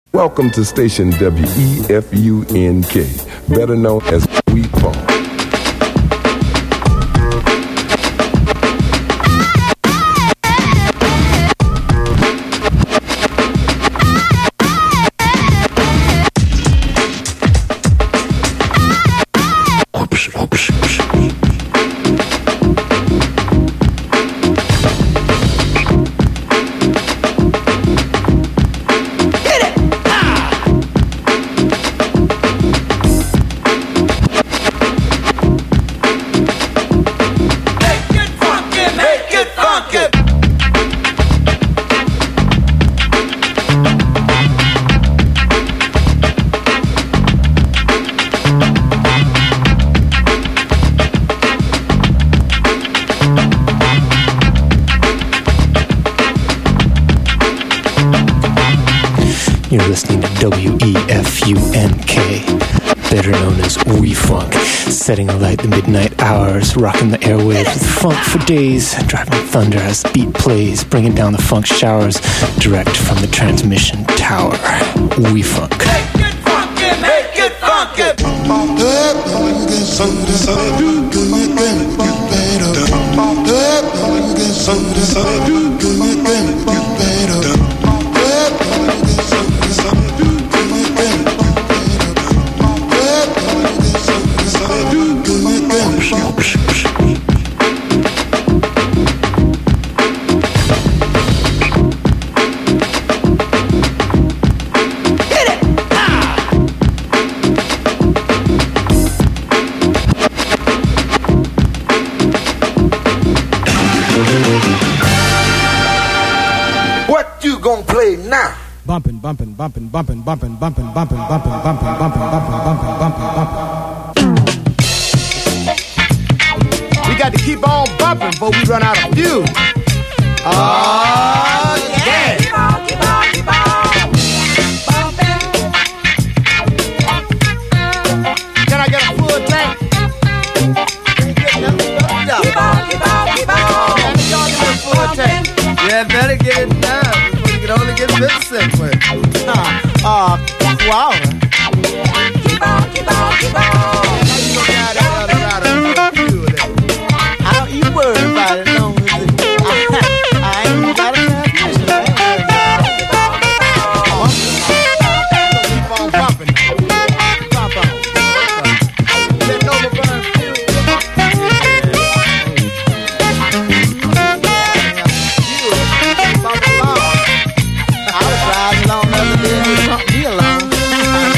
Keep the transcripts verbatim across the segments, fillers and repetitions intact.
Welcome to station W E F U N K, better known as We Funk. You're listening to W E F U N K, better known as We Funk, setting alight the midnight hours, rocking the airwaves with funk for days, driving thunder as beat plays, bringing down the funk showers, direct from the transmission tower. We Funk. Make it funky, make it funky. What you gonna play now? Bumping, bumping, bumping, bumping, bumping, bumping, bumping, bumping, bumping, bumping, bumping, bumping, bumping, bumping. We got to keep on bumping before we run out of fuel. Oh, yeah. Keep on, keep on, keep on. Bumping. Can I get a full tank? Keep on, keep on, keep on. Y'all give me a full tank. Yeah, better get it done before you can only get fifty cents worth. Uh, uh, wow. Keep on, keep on, keep on. How you gonna get out of the out of fuel there? I don't even worry about it long as it, I, I ain't got a transmission. Keep on bumping. Bump on. Let Nova burn fuel. I was riding along the other day and they bumped me along.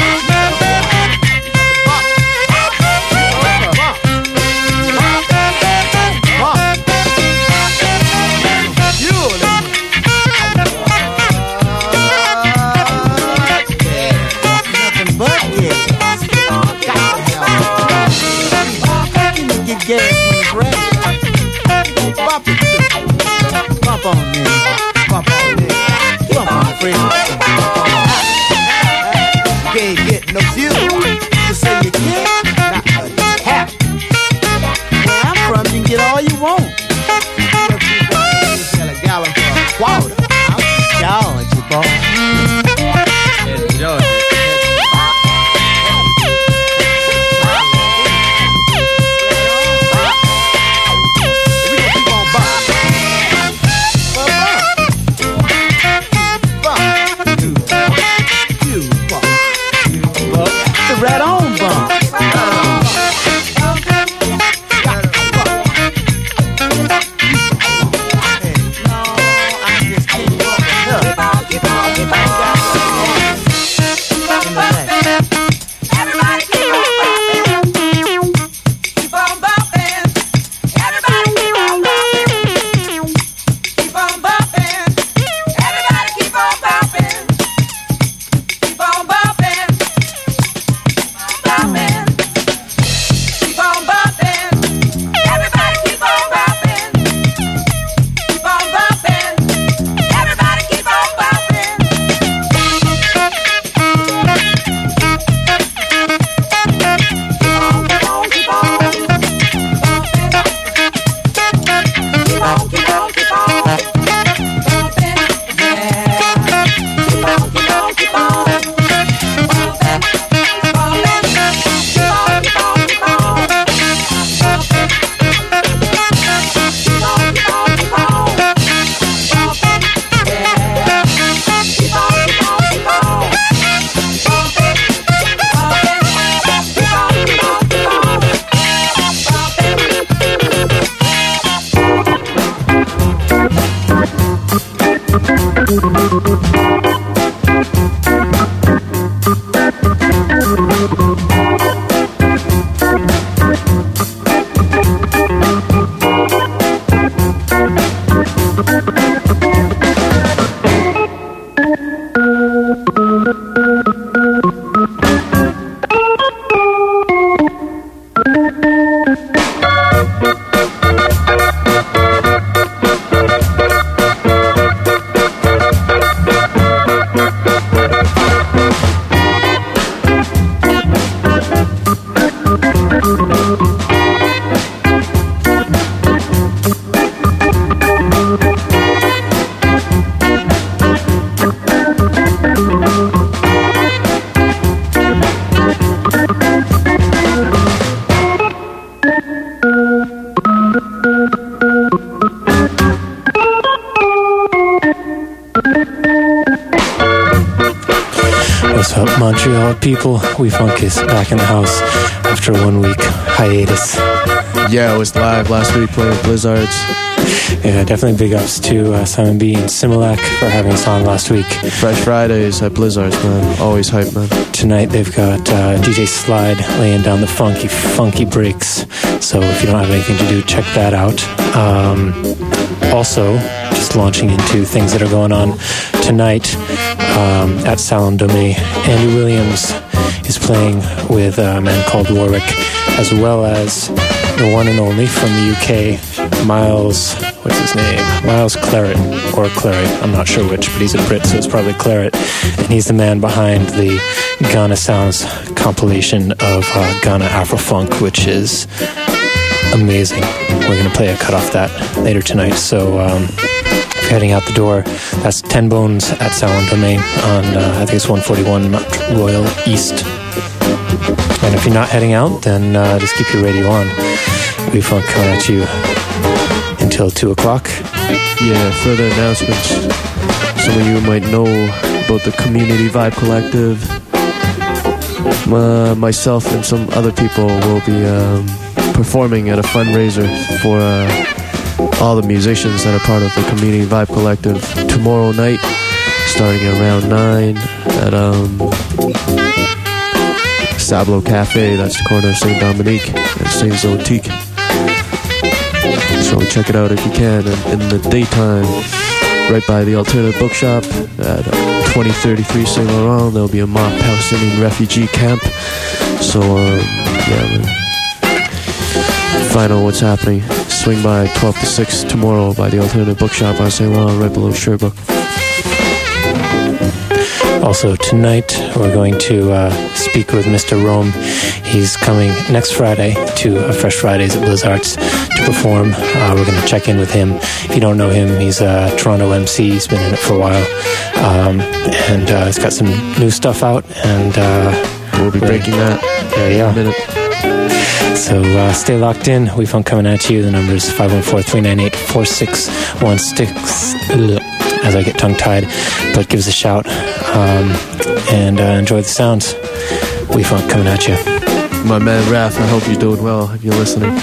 Montreal people, We Funk is back in the house after a one week hiatus. Yeah, I was live last week playing Blizzards. Yeah, definitely big ups to uh, Simon B and Similac for having us on last week. Fresh Fridays at Blizzards, man. Always hype, man. Tonight they've got uh, D J Slide laying down the funky, funky breaks. So if you don't have anything to do, check that out. Um, also, just launching into things that are going on tonight um, at Salon Dome. Andy Williams is playing with a man called Warwick, as well as the one and only from the U K, Miles, what's his name? Miles Claret, or Claret, I'm not sure which, but he's a Brit, so it's probably Claret. And he's the man behind the Ghana Sounds compilation of uh, Ghana Afrofunk, which is amazing. We're going to play a cut off that later tonight, so um, if you're heading out the door, that's Ten Bones at Salon Domain on, uh, I think it's one forty-one Mount Royal East. And if you're not heading out, then uh, just keep your radio on. We Funk coming at you until two o'clock. Yeah, further announcements. Some of you might know about the Community Vibe Collective. Uh, myself and some other people will be um, performing at a fundraiser for uh, all the musicians that are part of the Community Vibe Collective tomorrow night, starting around nine at um, Sablo Cafe. That's the corner of Saint Dominique and Saint Zotique. So check it out if you can. And in the daytime, right by the Alternative Bookshop at twenty thirty-three Saint Laurent, there'll be a mock Palestinian refugee camp. So um, yeah, man. Find out what's happening. Swing by twelve to six tomorrow by the Alternative Bookshop on Saint Laurent, right below Sherbrooke. Also tonight, we're going to uh, speak with Mister Rome. He's coming next Friday to uh, Fresh Fridays at Blizzards to perform. Uh, we're going to check in with him. If you don't know him, he's a Toronto M C. He's been in it for a while. Um, and uh, he's got some new stuff out. And uh, we'll be breaking that there you in go. a minute. So uh, stay locked in. We Funk coming at you. The number is five one four, three nine eight, four six one six. As I get tongue-tied, but give us a shout um, and uh, enjoy the sounds. We Funk coming at you. My man Raph, I hope you're doing well if you're listening.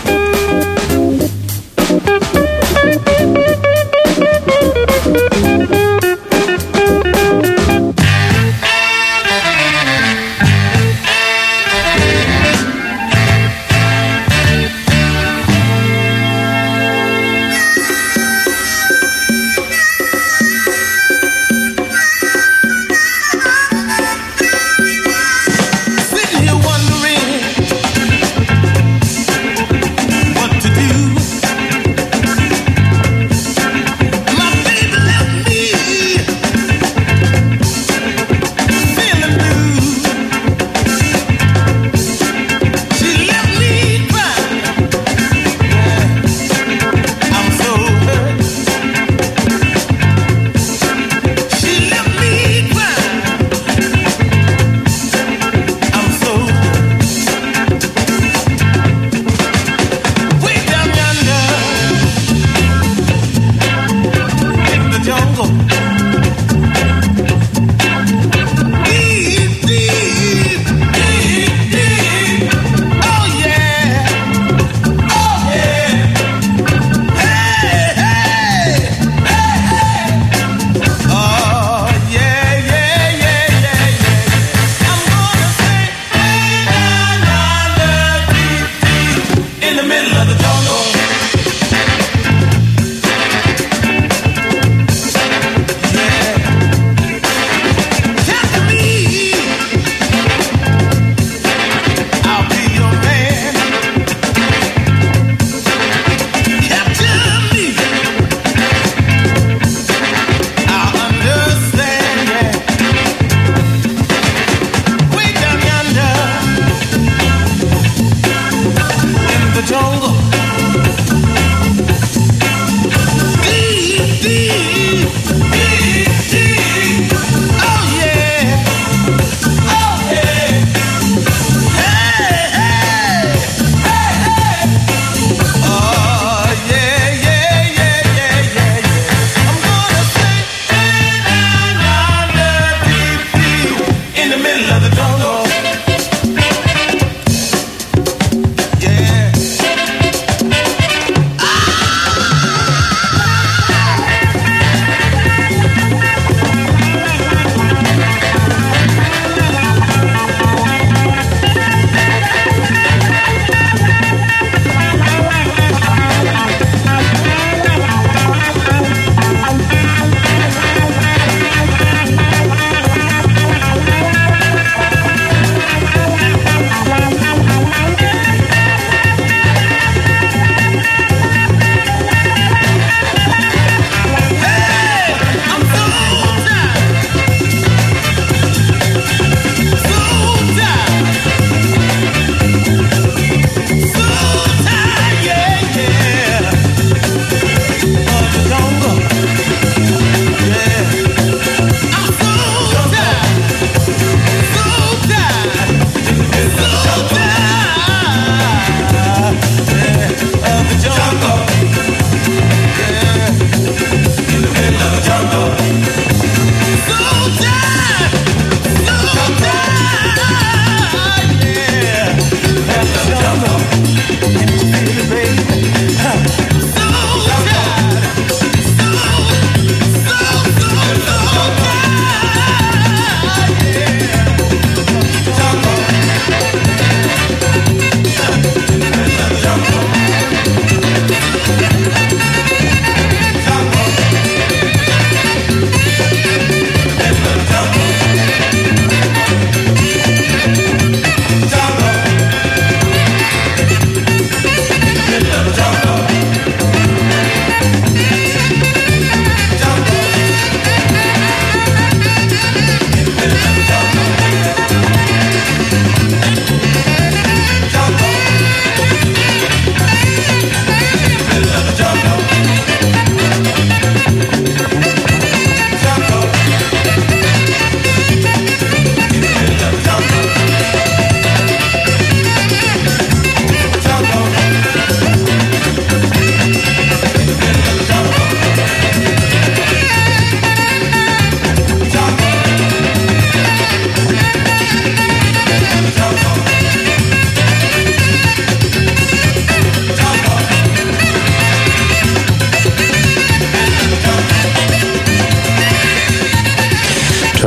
Sitting here wondering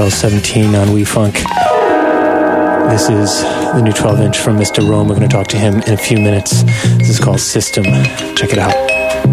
L seventeen on WeFunk. This is the new twelve inch from Mister Rome. We're going to talk to him in a few minutes. This is called System. Check it out.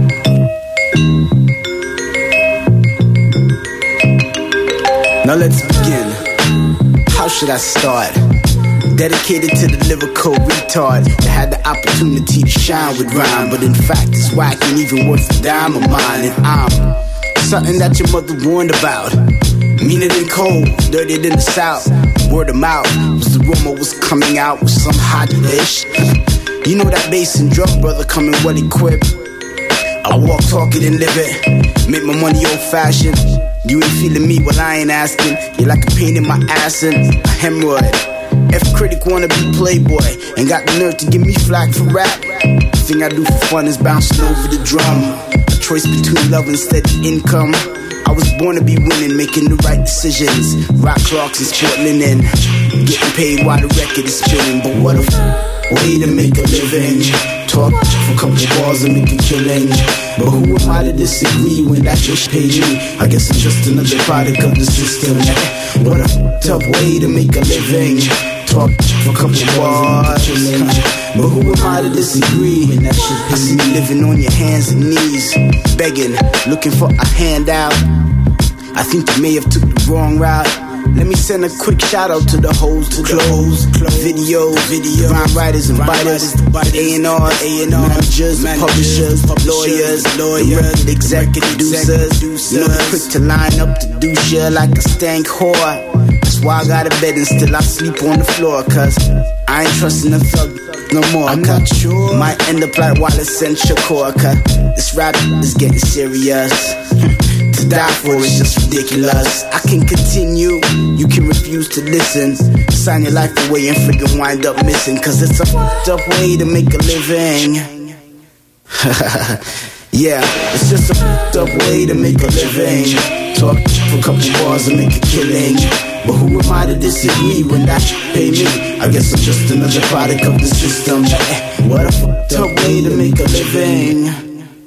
Now let's begin. How should I start? Dedicated to the lyrical retard that had the opportunity to shine with rhyme, but in fact it's whack and even worth a dime of mine. And I'm something that your mother warned about. Meaner than cold, dirtier than the south. Word of mouth was the rumor was coming out with some hot dish. You know that bass and drum brother coming well equipped. I walk, talk it, and live it. Make my money old fashioned. You ain't feeling me, well I ain't asking. You're like a pain in my ass and a hemorrhoid. F-critic wanna be playboy, ain't got the nerve to give me flack for rap. The thing I do for fun is bouncing over the drum. A choice between love and steady income. I was born to be winning, making the right decisions. Rock clocks and sport linen, getting paid while the record is spinning. But what a f- way to make a living. Talk for a couple bars and make a killing. But who am I to disagree when that just paid me? I guess I'm just another product of the system. What a tough way to make a living. Talk for a couple bars, but who am I to disagree when that shit pays me? Living on your hands and knees, begging, looking for a handout. I think you may have took the wrong route. Let me send a quick shout out to the hoes, to clothes, videos, video, rhyme writers and biters, A and R, A and R, managers, publishers, lawyers, lawyers, executive producers. You know the quick to line up to do shit like a stank whore. That's why I got a bed and still I sleep on the floor. Cause I ain't trusting the thug no more. I'm not sure. Might end up like Wallace and Shakur. Cause this rap is getting serious. To die for is just ridiculous. I can continue, you can refuse to listen. Sign your life away and friggin' wind up missing. Cause it's a fucked up way to make a living. Yeah, it's just a fucked up way to make a living. Talk for a couple bars and make a killing. But who am I to disagree when that shit pay me? I guess I'm just another product of the system. What a fucked up way to make a living.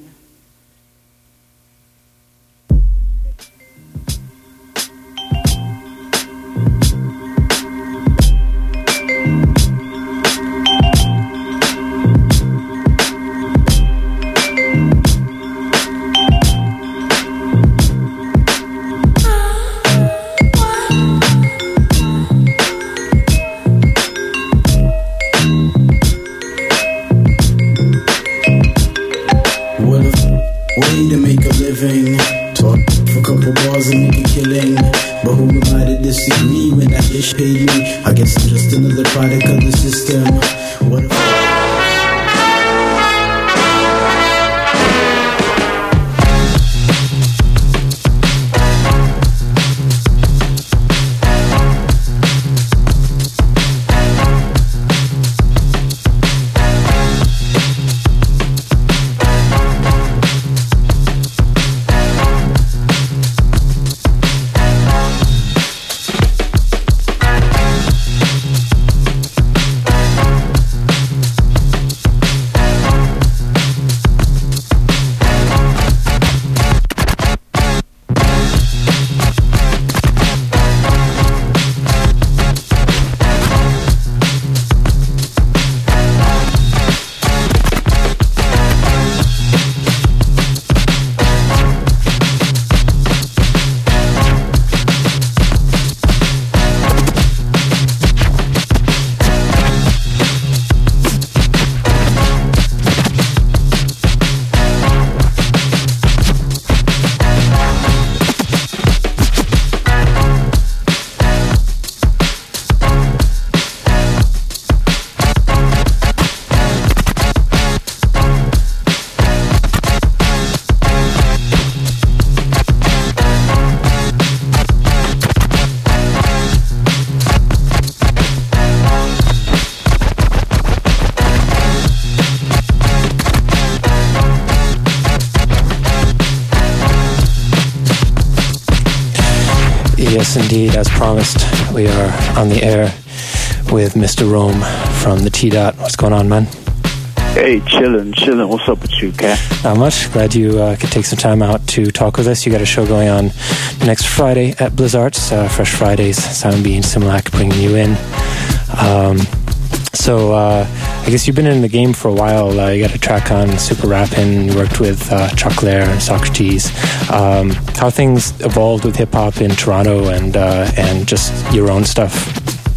Yes, indeed, as promised, we are on the air with Mister Rome from the T-Dot. What's going on, man? Hey, chillin', chillin'. What's up with you, Kat? Not much. Glad you uh, could take some time out to talk with us. You got a show going on next Friday at Blizzards, uh, Fresh Fridays. Sound Being Similac bringing you in. Um, so uh, I guess you've been in the game for a while. Uh, you got a track on Super Rappin'. You worked with uh, Chuck Lair and Socrates. Um, how things evolved with hip hop in Toronto and uh, and just your own stuff?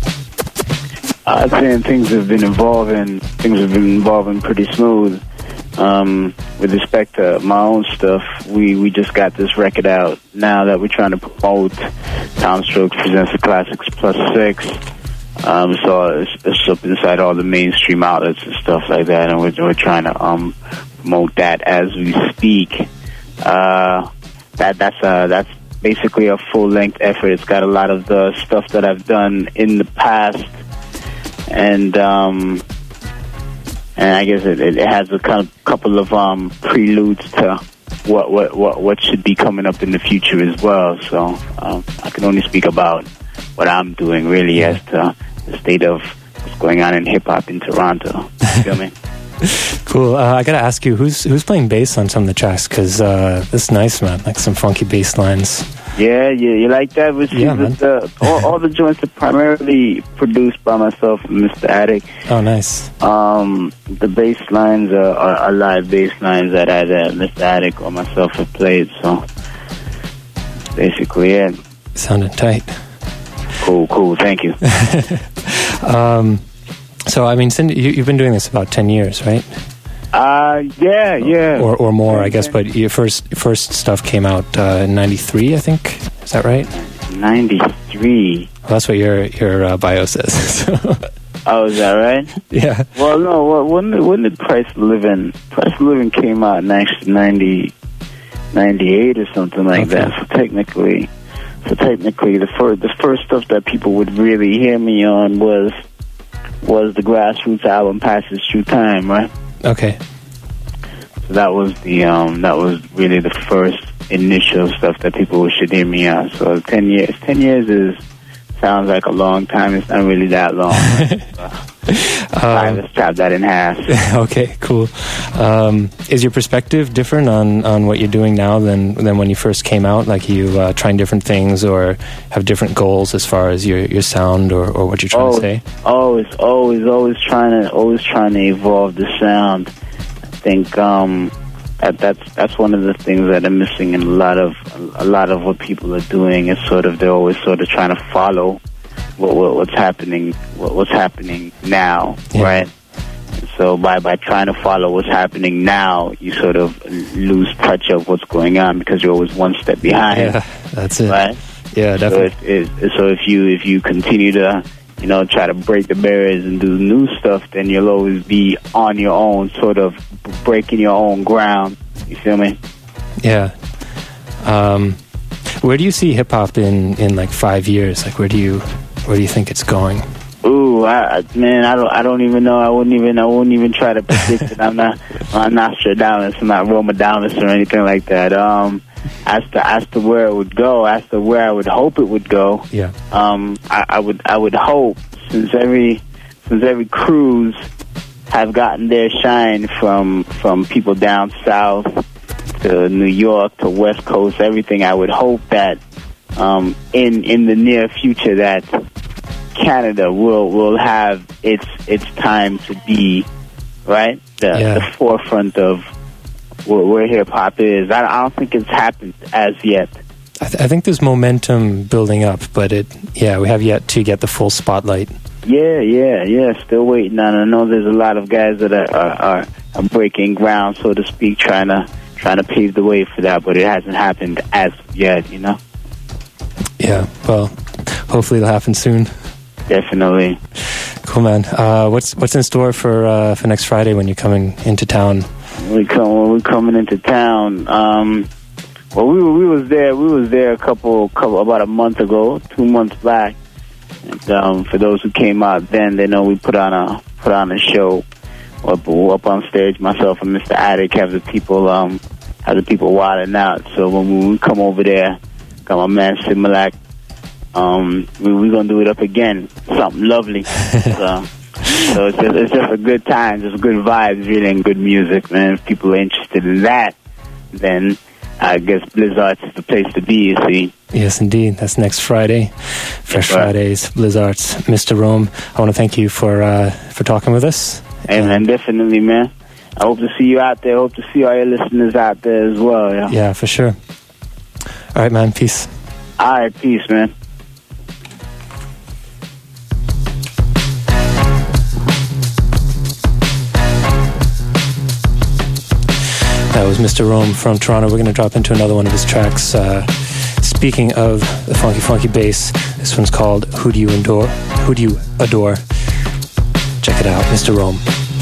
I'd say things have been evolving. Things have been evolving pretty smooth. Um, with respect to my own stuff, we, we just got this record out now that we're trying to promote. Tom Strokes presents the Classics Plus Six. Um, so it's, it's up inside all the mainstream outlets and stuff like that, and we're, we're trying to um, promote that as we speak. Uh, that that's uh, that's basically a full length effort. It's got a lot of the stuff that I've done in the past. And um, and I guess it, it has a kind of couple of um, preludes to what, what what what should be coming up in the future as well. So um, I can only speak about what I'm doing really as to the state of what's going on in hip hop in Toronto. You feel me? Cool. Uh, I gotta ask you, who's who's playing bass on some of the tracks? Because uh, this is nice, man. Like some funky bass lines. Yeah, yeah, you like that? With, yeah, with the, all, all the joints are primarily produced by myself and Mister Attic. Oh, nice. Um, the bass lines are, are, are live bass lines that either Mister Attic or myself have played. So basically, yeah. Sounding tight. Cool, cool. Thank you. um, so I mean, Cindy, you, you've been doing this about ten years, right? Uh, yeah, yeah. Or or more, I guess. But your first first stuff came out uh, in ninety-three, I think. Is that right? ninety-three. Well, that's what your your uh, bio says. So. Oh, is that right? Yeah. Well, no. Well, when did, when did Price of Living? Price of Living came out in actually ninety, ninety-eight or something like okay. that. So technically, so technically, the first the first stuff that people would really hear me on was was the Grassroots album, Passes Through Time, right? Okay. So that was the um that was really the first initial stuff that people should hear me on. So ten years ten years is sounds like a long time. It's not really that long. so, um, right, let's chop that in half. Okay, cool. Um, is your perspective different on, on what you're doing now than than when you first came out? Like you uh, trying different things or have different goals as far as your, your sound or, or what you're trying always, to say? Always, always, always trying to always trying to evolve the sound. I think um, that that's that's one of the things that are missing in a lot of a lot of what people are doing. Is sort of they're always sort of trying to follow what, what what's happening what, what's happening now, yeah. right? And so by by trying to follow what's happening now, you sort of lose touch of what's going on because you're always one step behind. Yeah, that's it. Right? Yeah, definitely. So if, if, so if you if you continue to you know try to break the barriers and do new stuff, then you'll always be on your own, sort of breaking your own ground. You feel me? Yeah. Um, where do you see hip hop in, in like five years? Like, where do you where do you think it's going? Ooh, I, man, I don't I don't even know. I wouldn't even I wouldn't even try to predict it. I'm not I'm not Nostradamus. I'm not Romadamus or anything like that. Um, as to as to where it would go, as to where I would hope it would go. Yeah. Um, I, I would I would hope since every since every cruise have gotten their shine from from people down south to New York to West Coast, everything. I would hope that um, in in the near future that Canada will will have its its time to be right the, yeah. the forefront of where, where hip hop is. I, I don't think it's happened as yet. I, th- I think there's momentum building up, but it yeah we have yet to get the full spotlight. Yeah, yeah, yeah. Still waiting on. I know there's a lot of guys that are are, are, are breaking ground, so to speak, trying to trying to pave the way for that, but it hasn't happened as yet. You know. Yeah. Well, hopefully it'll happen soon. Definitely. Cool, man. Uh, what's what's in store for uh, for next Friday when you're coming into town? We come when we're coming into town. Um, well, we we was there. We was there a couple couple about a month ago, two months back. And, um, for those who came out then, they know we put on a put on a show up up on stage. Myself and Mister Attic have the people um have the people wilding out. So when we come over there, got my man Similac. Um, we we gonna do it up again. Something lovely. So So it's just, it's just a good time, just good vibes, really, and good music, man. If people are interested in that, then I guess Blizzards is the place to be, you see. Yes, indeed. That's next Friday. Fresh Right. Fridays, Blizzards. Mister Rome, I want to thank you for uh, for talking with us. Hey, man, definitely, man. I hope to see you out there. I hope to see all your listeners out there as well, yeah. Yeah, for sure. All right, man. Peace. All right, peace, man. That was Mister Rome from Toronto. We're going to drop into another one of his tracks. Uh, speaking of the funky, funky bass, this one's called Who Do You Adore? Who Do You Adore? Check it out, Mister Rome.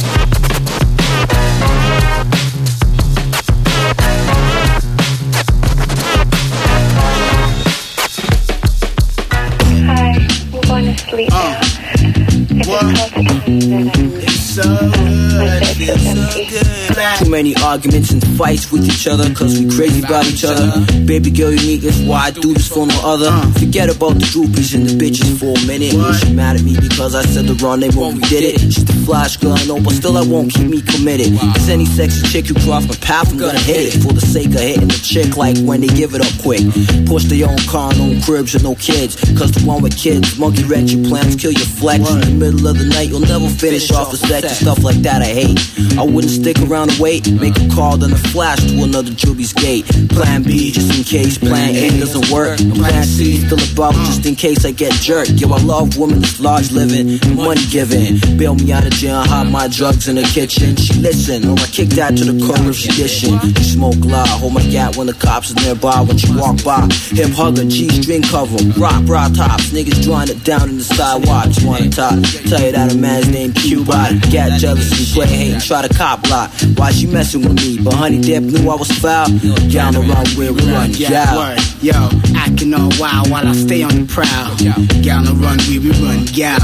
Hi, we want to sleep now. If it's hard to Too many arguments and fights with each other, cause we crazy about each other. Baby girl, you need this, why I do this for no other. Forget about the groupies and the bitches for a minute. She mad at me because I said the wrong name when we did it. She's the flash girl, I know, but still I won't keep me committed. Cause any sexy chick who cross my path, I'm gonna hit it. For the sake of hitting the chick, like when they give it up quick. Push their own car, no cribs and no kids. Cause the one with kids, monkey wrench your plans, kill your flex. In the middle of the night, you'll never finish off the sex and stuff like that I hate. I wouldn't stick around and wait, make a call then a flash to another Juby's gate. Plan B just in case plan A doesn't work. Plan C still a bubble just in case I get jerked. Yo, I love women that's large living, money giving. Bail me out of jail, hide my drugs in the kitchen. She listen, or I kick that to the curb if she dishing. She smoke loud, hold my gap when the cops is nearby. When she walk by, hip hugger, G-string cover, rock bra tops. Niggas drawing it down in the sidewalk. Just wanna talk, tell you that a man's named Q-Bot. Got jealous and play hate and try to cop block. Why she messing with me? But Honey Dip knew I was foul. Gal around where we run, gal. Yo, acting all wild while I stay on the prowl. Gal run, we we run, gal.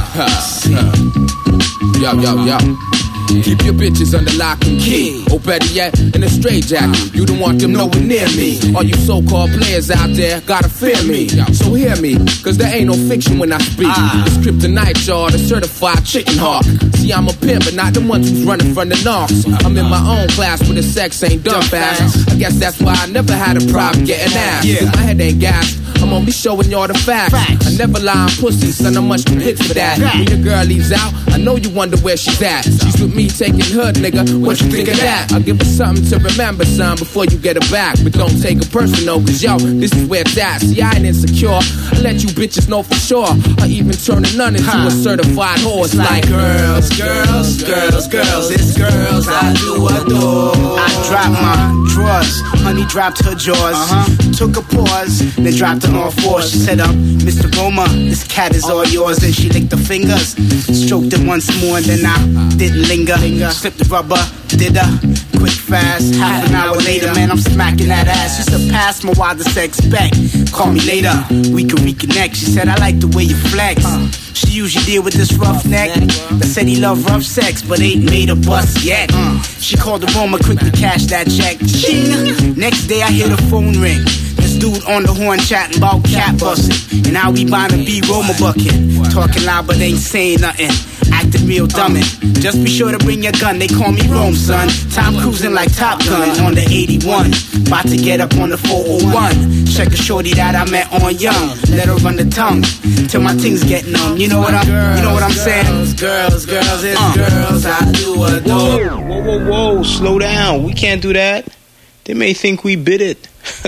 Yo, yo, yo. Keep your bitches under lock and key. Or better yet, in a straight jacket. You don't want them nowhere near me. All you so-called players out there gotta fear me. So hear me, cause there ain't no fiction when I speak. It's kryptonite, y'all, the certified chicken hawk. See, I'm a pimp, but not the one who's running from the knocks. I'm in my own class where the sex ain't done fast. I guess that's why I never had a problem getting ass. Cause my head ain't gassed. I'm gonna be showing y'all the facts. I never lie on pussy, son, I'm much too hit for that. When your girl leaves out, I know you wonder where she's at. She's with me taking hood, nigga, what you think of that? I'll give her something to remember, son, before you get her back. But don't take it personal, cause yo, this is where it's at. See, I ain't insecure, I let you bitches know for sure. I even turn a nun into a certified whore. It's like girls, girls, girls, girls, it's girls I do adore. I dropped my drawers, honey dropped her jaws. Uh-huh. Took a pause, then dropped on all fours. She said, um, Mister Roma, this cat is all yours. Then she licked her fingers, stroked it once more, and then I didn't linger. Slipped the rubber, did a quick fast. Half an hour later, man, I'm smacking that ass. She surpassed my wildest expect. Call me later, we can reconnect. She said, I like the way you flex. She usually deal with this rough neck that said he love rough sex, but ain't made a bust yet. She called the Roma quick to cash that check. Ching. Next day I hear the phone ring. This dude on the horn chatting about cat busting and how we bound to be Roma bucket. Talking loud but ain't saying nothing. Acting real dummin'. Just be sure to bring your gun. They call me Rome, son. Time cruising like Top Gun on the eighty-one. About to get up on the four oh one. Check a shorty that I met on Young. Let her run the tongue till my things get numb. You know what I'm, you know what I'm saying? Girls, girls, it's uh. girls I do adore. Whoa, whoa, whoa! Slow down. We can't do that. They may think we bid it.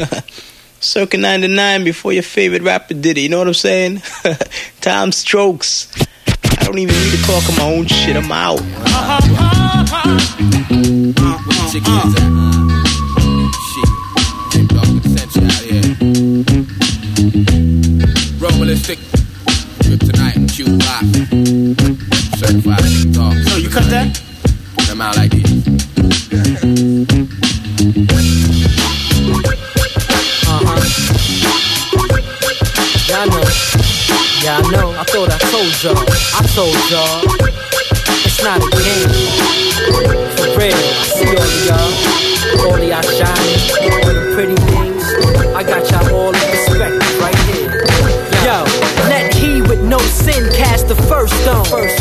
Circa ninety-nine before your favorite rapper did it. You know what I'm saying? Time strokes. I don't even need to talk on my own shit. I'm out. Uh-huh, uh-huh. Check it out. Shit. Big dog with the century out here. Robolistic. Kryptonite and Q-Rock. Certified dog. So you cut that? Come out like this. Uh-huh. Yeah, I know. Yeah, I know. I thought I told y'all. I told y'all. It's not a game. For real. I see all of y'all. All of y'all shining. All the pretty things. I got y'all all in perspective right here. Yo, let he with no sin cast the first stone. First stone. After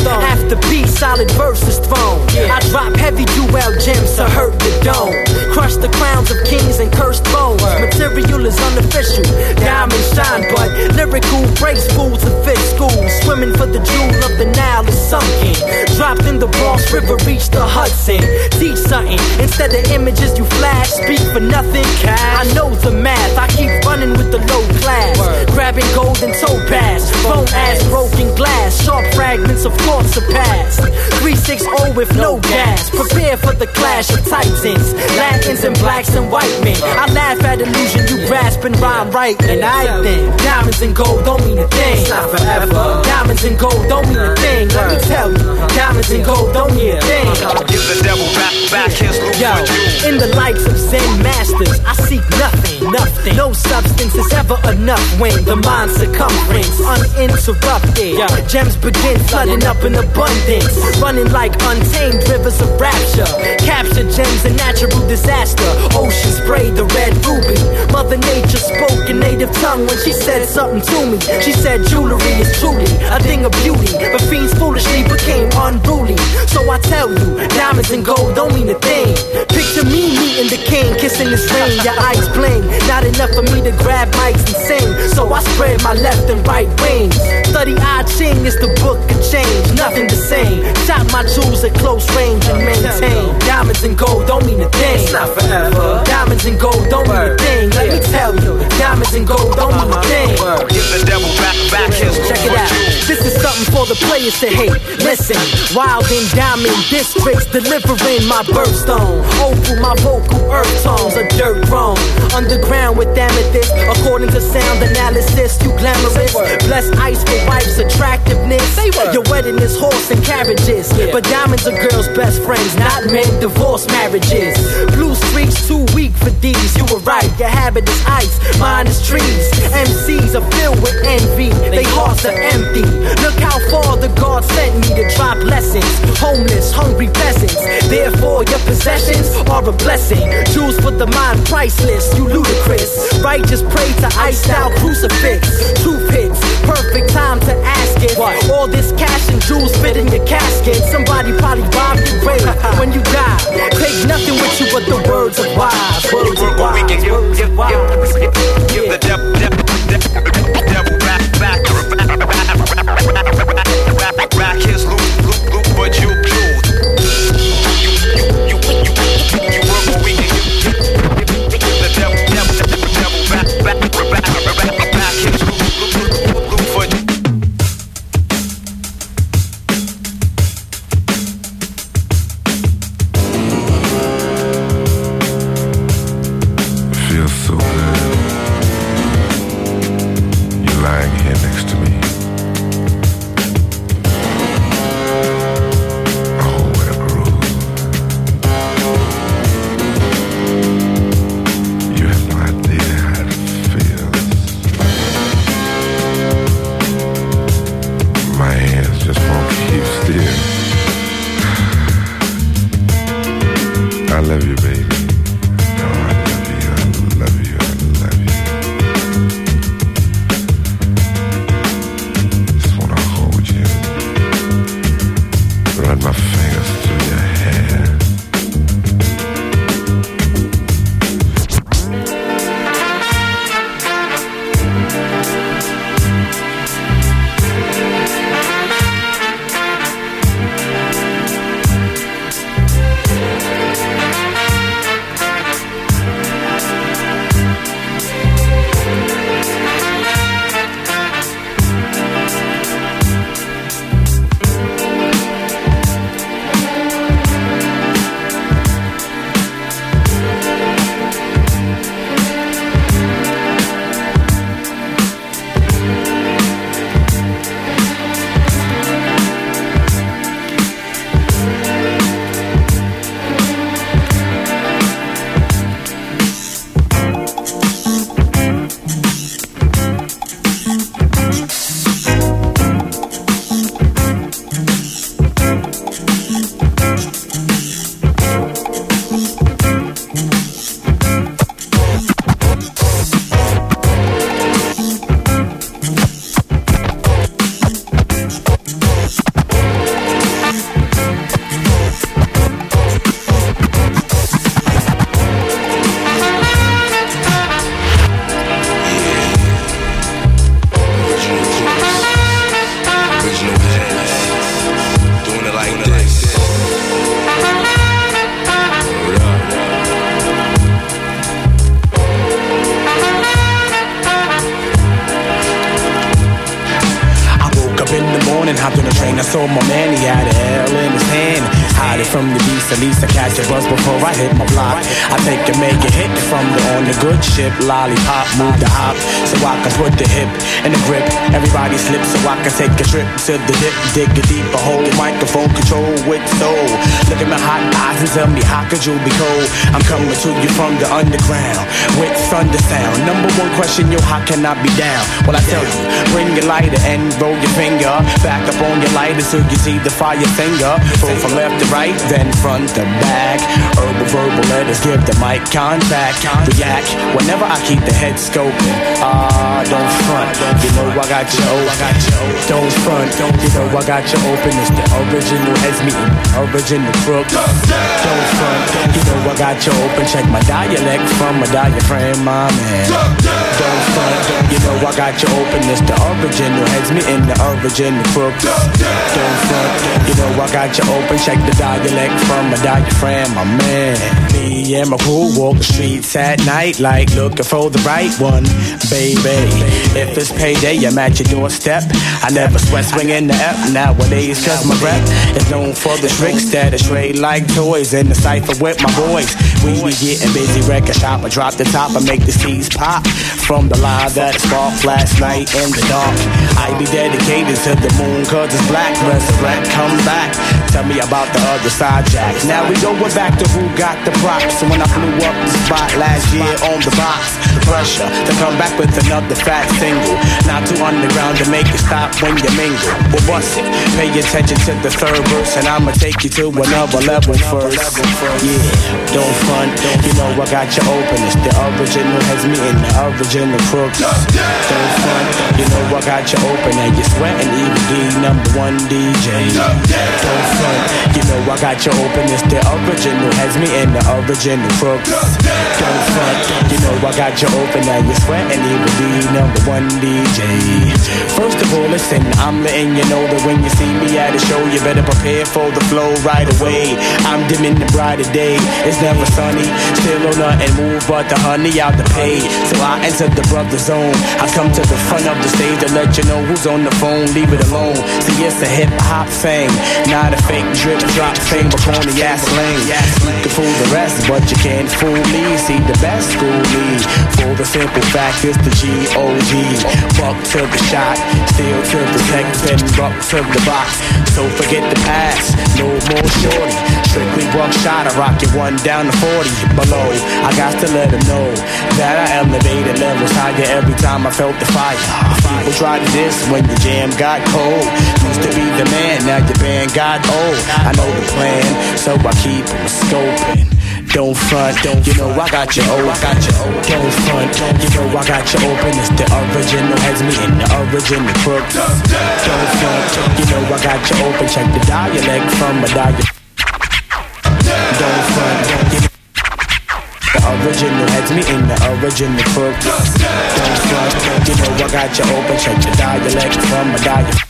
the beat, solid verses thrown. I drop heavy dual gems to hurt the dome. Crush the crowns of kings and cursed bones. Material is unofficial, diamonds shine, but lyrical breaks fools and fish schools. Swimming for the jewel of the Nile is sunken. Dropped in the Bronx River, reach the Hudson. Teach something instead of images you flash. Speak for nothing, I know the math. I keep running with the low class, grabbing gold and topaz, bone ass, broken glass, sharp fragments of course surpass. three six zero with no gas. Prepare for the clash of titans, Latins and blacks and white men. I laugh at illusion you grasp and rhyme right, and I think diamonds and gold don't mean a thing. It's not forever. Diamonds and gold don't mean a thing. Let me tell you, diamonds and gold don't mean a thing. Give the devil back, back his loot. Yo, in the likes of Zen masters, I seek nothing, nothing. No substance is ever enough when the mind's circumference uninterrupted. Yo, gems begin flooding up in abundance, running like untamed rivers of rapture. Capture gems in natural disaster. Ocean spray the red ruby. Mother Nature spoke in native tongue when she said something to me. She said jewelry is truly a thing of beauty, but fiends foolishly became unruly. So I tell you, diamonds and gold don't mean a thing. Picture me meeting the king, kissing his ring. Your eyes bling, not enough for me to grab mics and sing. So I spread my left and right wings. Study I Ching is the book of change, nothing the same. Chop my jewels at close range and maintain. Diamonds and gold don't mean a thing. It's not forever. Diamonds and gold don't mean a thing. Let me tell you, diamonds and gold don't mean a thing. Give the devil back, back his loot. Check it out. This is something for the players to hate. Listen, wild and diamond districts delivering my birthstone. Opal, my vocal earth tones are dirt grown. Underground with amethyst, according to sound analysis, you glamorous. Bless ice for wife's attractiveness. Your wedding is horse and carriages, but diamonds are girls' best friends, not men. Divorce marriages. Blue streaks too weak for these. You were right. Your habit is ice, mine is trees. M Cs are filled with envy. They hearts are empty. Look how far the God sent me to drop lessons. Homeless, hungry peasants. Therefore, your possessions are a blessing. Jewels for the mind, priceless. You ludicrous. Righteous pray to iced out crucifix. Truth hits. Perfect time to ask it. All this cash and jewels fit in your casket. Somebody probably robbed your grave when you die. Take nothing with you but the words of wise. Words of wise. Words of wise. Give the devil, devil, devil back, back, back, back his loot, loot, loot, but you jewels. You, you, you, you, you work a week and you give the devil, devil, devil back, back, back, back his loot, loot, loot, loot for you. Feels so good. Hopped on the train, I saw my man, he had a L in his hand. Hide it from the beast, at least I catch a buzz before I hit my block. I take and make a hit from the on the good ship. Lollipop, move the hop, so I can put the hip in the grip. Everybody slip so I can take a trip to the dip. Dig a deeper hole, microphone control with soul. Look at my hot eyes and tell me how could you be cold? I'm coming to you from the underground with thunder sound. Number one question, yo, how can I be down? Well, I tell you, bring your lighter and roll your finger back up on your lighter so you see the fire finger. Roll from left to right, then front to back. Herbal verbal letters give the mic contact. React whenever I keep the head scoping. Ah, don't front, you know I got you open. Don't front, you know I got you open. It's the original heads meeting, original crooks. Don't front, you know I got you open. Check my dialect from my diaphragm, my man. Don't front, you know I got you open. It's the original heads meeting, the original crooks. Don't front, you know I got you open. Check the dialect from my diaphragm, my man. Me and my crew walk the streets at night like looking for the right one, baby. If it's payday, I'm at your doorstep. I never sweat swinging the F nowadays, cause my rep is known for the tricks that is trade like toys in the cypher with my boys. We be getting busy, record shop. I drop the top and make the seeds pop from the line that sparked last night in the dark. I be dedicated to the moon cause it's black. Resurrect, come back. Tell me about the other side, Jack. Now we going back to who got the props. So when I blew up the spot last year on the box, pressure to come back with another fat single. Not too underground to make it stop when you mingle. But what's it? Pay attention to the third verse and I'ma take you to another level first. Yeah, don't front, you know I got you open. It's the original has me in the original crooks. Don't front, you know I got you open. And you're sweating even D, number one D J. Don't front, you know I got you open. It's the original has me in the original crooks. Don't front, you know I got you open. And you're sweating even D, number one D J. First of all, listen, I'm letting you know that when you see me at a show, you better prepare for the flow right away. I'm dimming the brighter day. It's never sunny, still on nothing move but the honey out the pay. So I enter the brother zone. I come to the front of the stage to let you know who's on the phone. Leave it alone. See, it's a hip hop thing, not a fake drip drop thing. But corny ass lane. You can fool the rest, but you can't fool me. See, the best school me for the simple fact it's the G O G. Buck to the shot, still to the text, then buck to the box. So forget the past, no more shorty. Strictly buck shot, I rock it one down to forty below. I got to let them know that I elevated levels higher every time I felt the fire. People tried this when the jam got cold. Used to be the man, now your band got old. I know the plan, so I keep them scoping. Don't front, don't you know I got you open. I got you open. Don't front, you know I got you open. It's the original has me in the original crooks. Don't front, you know I got you open. Check the dialect from a dialect. Don't front, you know the original has me in the original crooks. Don't front, you know I got you open. Check the dialect from a dialect.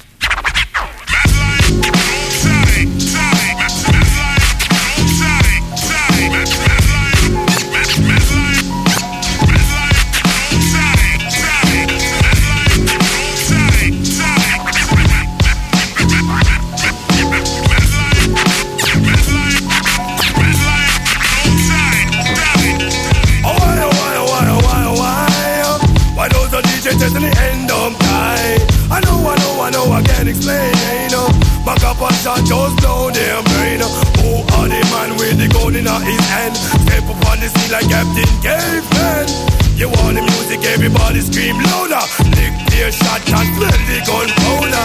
To the end of time. I know, I know, I know, I can't explain. Back up and shot, just blow their brain. Who are the man with the gun in his hand? Step up on the scene like Captain Caveman. You want the music, everybody scream louder. Lick their shot and smell the gunpowder.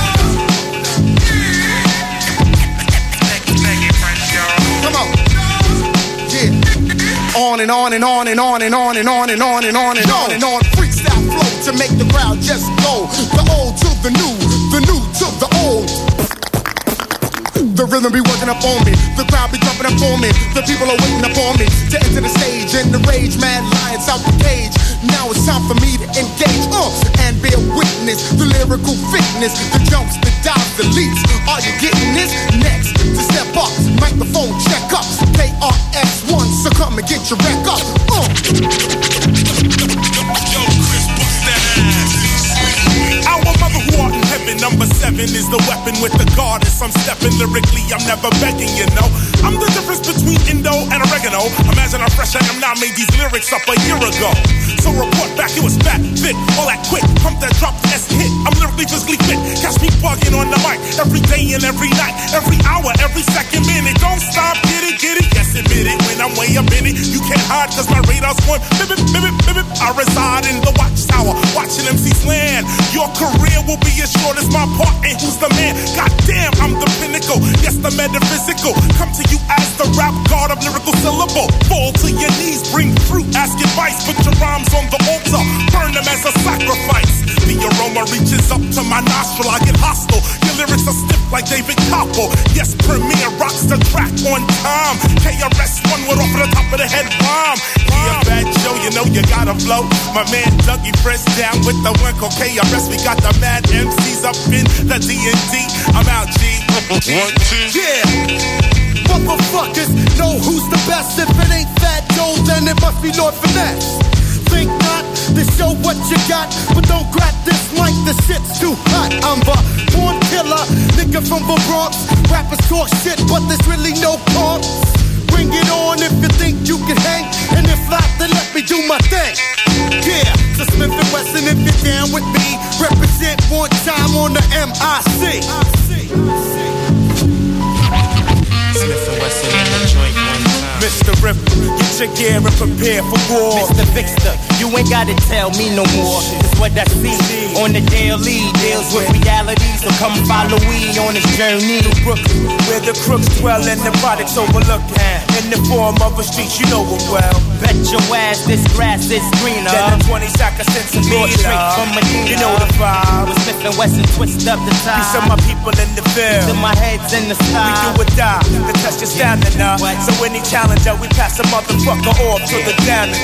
Come on. Yeah. On and on and on and on and on and on and on and on and on and on. Freestyle flow to make the crowd just go. The old to the new, the new to the old. The rhythm be working up on me. The crowd be jumping up on me. The people are waiting up on me to enter the stage. And the rage, mad lions out the cage. Now it's time for me to engage uh, and bear witness. The lyrical fitness, the jumps, the dives, the leaps. Are you getting this? Next, to step up, microphone check up. K R S One, so come and get your wreck up. Uh. Yo, Chris, bust that ass. Our mother who art in heaven, number seven is the weapon with the goddess. I'm stepping lyrically, I'm never begging, you know. I'm the difference between Indo and oregano. Imagine how fresh I am now, made these lyrics up a year ago. So report back, it was fat, fit, all that quick. Pump that drop, S hit. I'm lyrically physically fit. Catch me bugging on the mic every day and every night, every hour, every second minute. Don't stop, get it, get it. Yes, admit it. When I'm way up in it, you can't hide, cause my radar's going bip, bip, bip, bip, bip. I reside in the watchtower, watching M Cs land. Your career will be as short as my part, and who's the man? Goddamn, I'm the pinnacle. Yes, the metaphysical. Come to you as the rap god of lyrical syllable. Fall to your knees, bring fruit, ask advice. Put your rhymes on the altar, burn them as a sacrifice. The aroma reaches up to my nostril, I get hostile. Your lyrics are stiff like David Coppo. Yes, Premier rocks the track on time. K R S One would off the top of the head bomb. Yeah, Fat Joe, you know you gotta flow. My man Dougie Fresh down with the one called K R S. We got the mad M Cs up in the D and D. I'm out, G. One, two. Yeah. Motherfuckers know who's the best. If it ain't Fat Joe, then it must be Lord Finesse. Think not to show what you got, but don't grab this mic, the shit's too hot. I'm a born killer, nigga from the Bronx. Rappers talk shit, but there's really no pumps. Bring it on if you think you can hang, and if not, then let me do my thing. Yeah, so Smith and Wesson, if you're down with me, represent one time on the M I C. Smith and Wesson in the joint one time. Mister Ripper, get your gear and prepare for war. Mister Victor, you ain't gotta tell me no more. It's what I see on the daily, deals with reality. So come follow me on this journey. Brooklyn, where the crooks dwell and the products overlooked. In the form of a street, you know it well. Bet your ass this grass is greener than the twenty sack of cents a meter. Straight from Medina. You know the vibe. With Smith and Wesson twist up the time. These are my people in the field. Till my head's in the sky. We do or die. The test your stamina. So any challenger, we pass a motherfucker off to the damage.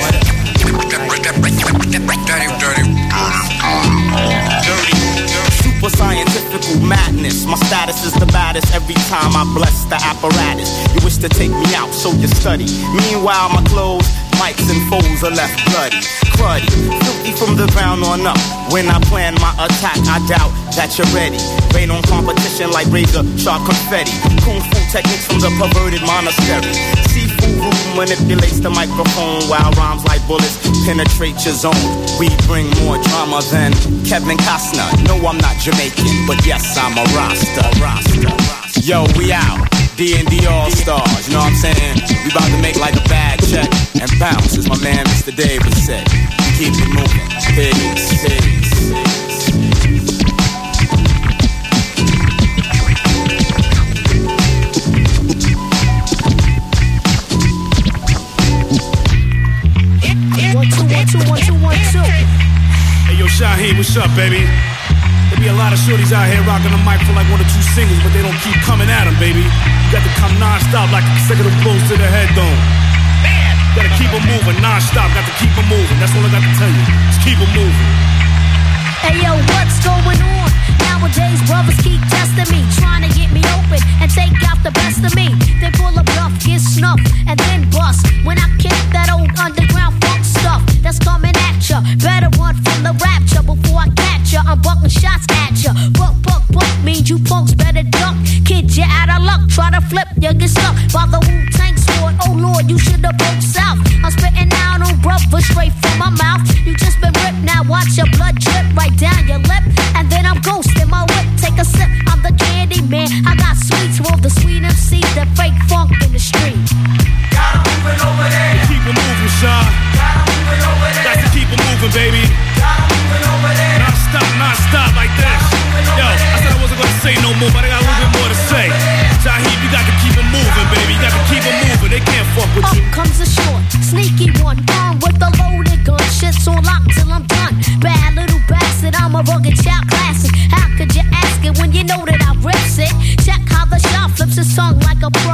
Super scientifical madness. My status is the baddest every time I bless the apparatus. You wish to take me out, so you study. Meanwhile, my clothes, mics and foes are left bloody. Cruddy, filthy from the ground on up. When I plan my attack, I doubt that you're ready. Rain on competition like razor sharp confetti. Kung fu techniques from the perverted monastery. Seafood room manipulates the microphone while rhymes like bullets penetrate your zone. We bring more drama than Kevin Costner. No, I'm not Jamaican, but yes, I'm a Rasta. Rasta. Yo, we out. D and D All-Stars, you know what I'm saying? We about to make like a bad check and bounce, as my man Mister Davis said. Keep it moving. Peace, peace. One, two, one, two, one, two, one, two. Hey, yo, Shaheed, what's up, baby? There be a lot of shorties out here rocking the mic for like one or two singles, but they don't keep coming at them, baby. You got to come non-stop like consecutive blows to the head dome. Gotta keep them moving non-stop, got to keep them moving. That's all I got to tell you. Just keep them moving. Hey, yo, what's going on? Nowadays, brothers keep testing me, trying to get me open and take out the best of me. They pull a bluff, get snuffed, and then bust. When I kick that old underground funk stuff that's coming at ya, better run from the rapture before I catch ya. I'm bucking shots at ya. Buck, buck, buck means you punks better duck. Kid, you out of luck. Try to flip, you get stuck by the Wu-Tang sword. Oh Lord, you should have broke south. I'm spitting out on brothers straight from my mouth. You just been ripped, now watch your blood drip right down your lip, and then I'm ghosting my whip. Take a sip, I'm the candy man. I got sweets for the sweet M Cs that fake funk in the street. Gotta move it over there. Keep it moving, Sean. Gotta move it over there. Got to keep it moving, baby. Gotta move it over there. Non-stop, non-stop like this. Yo, I said I wasn't gonna say no more, but I got a little bit more to say. Shaheed, you got to keep it moving, baby. You got to keep it moving. They can't fuck with Up you. comes a short, sneaky one, armed with a loaded gun. Shit's on lock till I'm done. Bad little bastard, I'm a rugged child classic. How could you ask it when you know that I rips it? Check how the shot flips, it's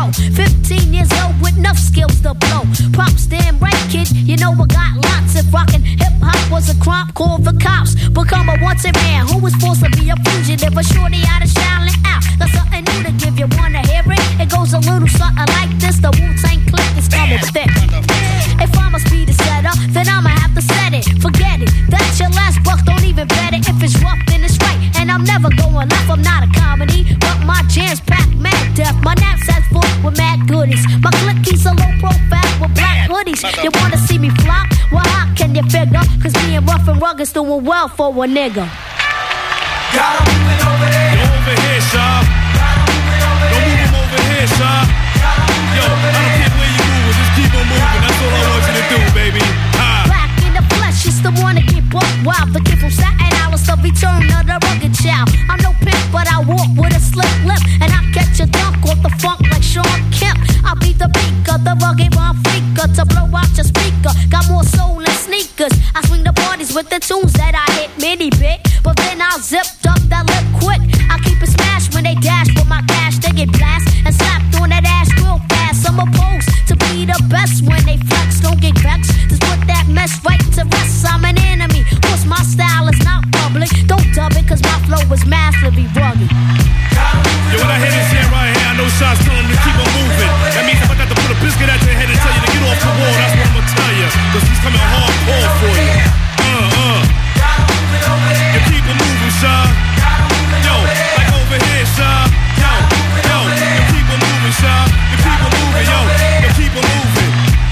show. Fifteen years old with enough skills to blow. Props, damn right, kid. You know I got lots. If rockin' hip hop was a crime, call the cops. Become a wanted man who was supposed to be a fugitive, a shorty out of Shaolin out. That's something new to give you. Wanna hear it? It goes a little something like this. The Wu-Tang Click is coming thick. If I'ma be the setter, then I'ma have to set it. Forget it. That's your last buck. Don't even bet it. If it's rough, then it's right. And I'm never going left. I'm not a comedy, but my jams pack mad death. My knapsack's full with mad goodies. My click keys a low profile with black hoodies. You wanna see me flop? Well, how can you figure? Cause being rough and rugged's doing well for a nigga. Gotta move it over there. Yo, over here, Shaw. Don't move him over here, Shaw. Yo, I don't care where you moving, just keep on moving. That's all I want you to do, baby. Ah. Black in the flesh, it's the one to get buck wild. The kid from Staten Island, the return of the rugged child. I'm no pimp, but I walk with a slick lip. And I catch a dunk off the funk like Sean Kemp. I beat the beaker, the rugged rhyme freaker. To blow out your speaker, got more soul than sneakers. I swing the parties with the tunes that I hit mini bit. But then I zipped up that lip quick. I keep it smashed when they dash with my cash. They get blast and slapped on that ass real fast. I'm opposed to be the best when they flex. Don't get vexed, just put that mess right to rest. I'm an enemy, cause my style is not public. Don't dub it, cause my flow is massively rugged. Yo, when I hear this here right here, I know shots telling me to keep on moving. That means if I got to put a biscuit at your head and tell you to get off the wall, that's what I'm gonna tell you. Cause he's coming hardcore for you. Uh, uh. You keep on moving, Shaw. Yo, like over here, Shaw. Yo, yo, you keep on moving, Shaw. You keep on moving, yo. You keep on moving.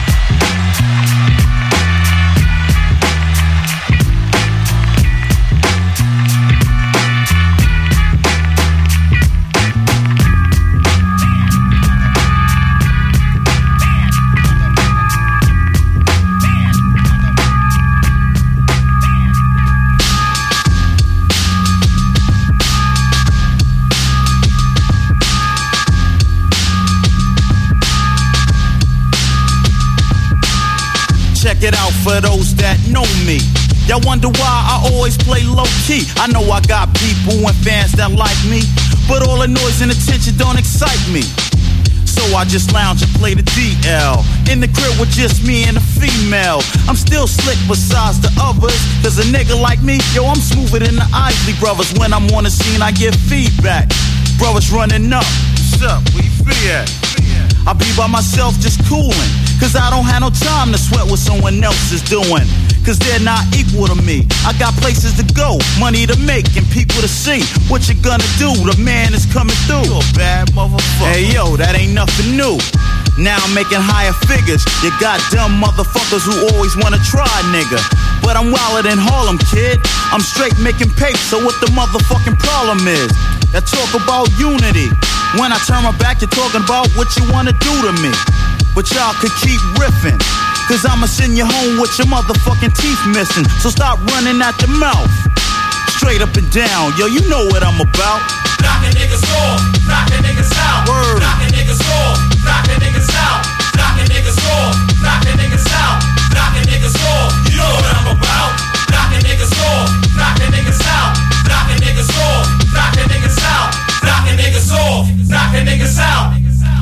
Check it out for those that know me. Y'all wonder why I always play low key. I know I got people and fans that like me, but all the noise and attention don't excite me. So I just lounge and play the D L in the crib with just me and a female. I'm still slick besides the others, cause a nigga like me, yo, I'm smoother than the Isley Brothers. When I'm on the scene, I get feedback. Brothers running up, what's up, where you be at? I be by myself just coolin', cause I don't have no time to sweat what someone else is doing. Cause they're not equal to me. I got places to go, money to make, and people to see. What you gonna do? The man is coming through. You a bad motherfucker. Hey yo, that ain't nothing new. Now I'm making higher figures. You got dumb motherfuckers who always wanna try, nigga. But I'm wilder than Harlem, kid. I'm straight making paper, so what the motherfucking problem is? I talk about unity. When I turn my back, you're talking about what you wanna do to me. But y'all could keep riffing, cause I'ma send you home with your motherfucking teeth missing. So stop running out your mouth. Straight up and down, yo, you know what I'm about. Knocking niggas off, knocking niggas out. Word. Knocking niggas off, knocking niggas out. Knocking niggas off, knocking niggas out. Knocking niggas off, you know what I'm about. Knocking niggas off, knocking niggas out. Knocking niggas off, knocking niggas out. Knocking niggas off, knocking niggas out.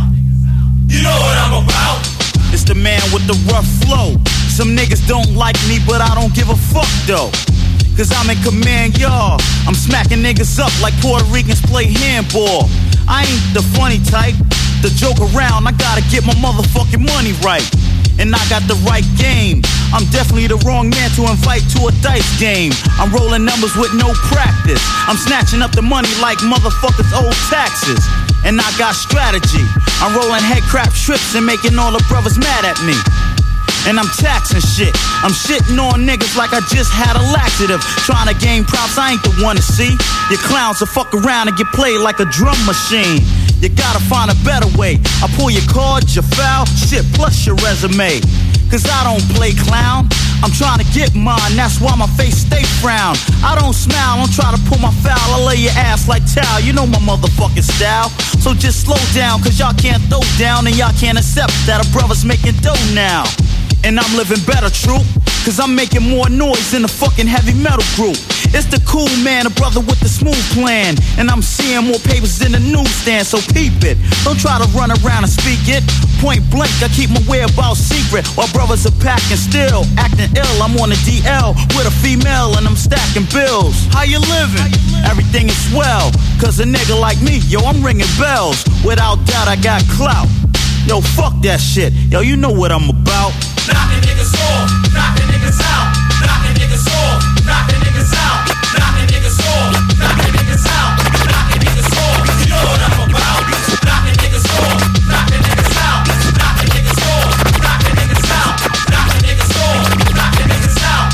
You know what I'm about. It's the man with the rough flow. Some niggas don't like me, but I don't give a fuck though. Cause I'm in command, y'all. I'm smacking niggas up like Puerto Ricans play handball. I ain't the funny type to joke around. I gotta get my motherfucking money right. And I got the right game. I'm definitely the wrong man to invite to a dice game. I'm rolling numbers with no practice. I'm snatching up the money like motherfuckers owe taxes. And I got strategy. I'm rolling head crab trips and making all the brothers mad at me. And I'm taxing shit. I'm shitting on niggas like I just had a laxative. Trying to gain props, I ain't the one to see. Your clowns will fuck around and get played like a drum machine. You gotta find a better way. I pull your cards, your foul, shit, plus your resume. Cause I don't play clown. I'm trying to get mine, that's why my face stay frown. I don't smile, don't try to pull my foul. I lay your ass like towel, you know my motherfucking style. So just slow down, cause y'all can't throw down. And y'all can't accept that a brother's making dough now. And I'm living better, true, cause I'm making more noise than a fucking heavy metal group. It's the cool man, a brother with the smooth plan. And I'm seeing more papers in the newsstand, so peep it. Don't try to run around and speak it. Point blank, I keep my whereabouts secret. While brothers are packing still, acting ill. I'm on the D L with a female and I'm stacking bills. How you living? Everything is swell. Cause a nigga like me, yo, I'm ringing bells. Without doubt, I got clout. Yo, fuck that shit. Yo, you know what I'm about. Knocking niggas off, knocking niggas out, knocking niggas off, knocking niggas out, knocking niggas off, knocking niggas out, knocking niggas off. You know what I'm about. Knocking niggas off, knocking niggas out, knocking niggas off, knocking niggas out, knocking niggas off, knocking niggas out.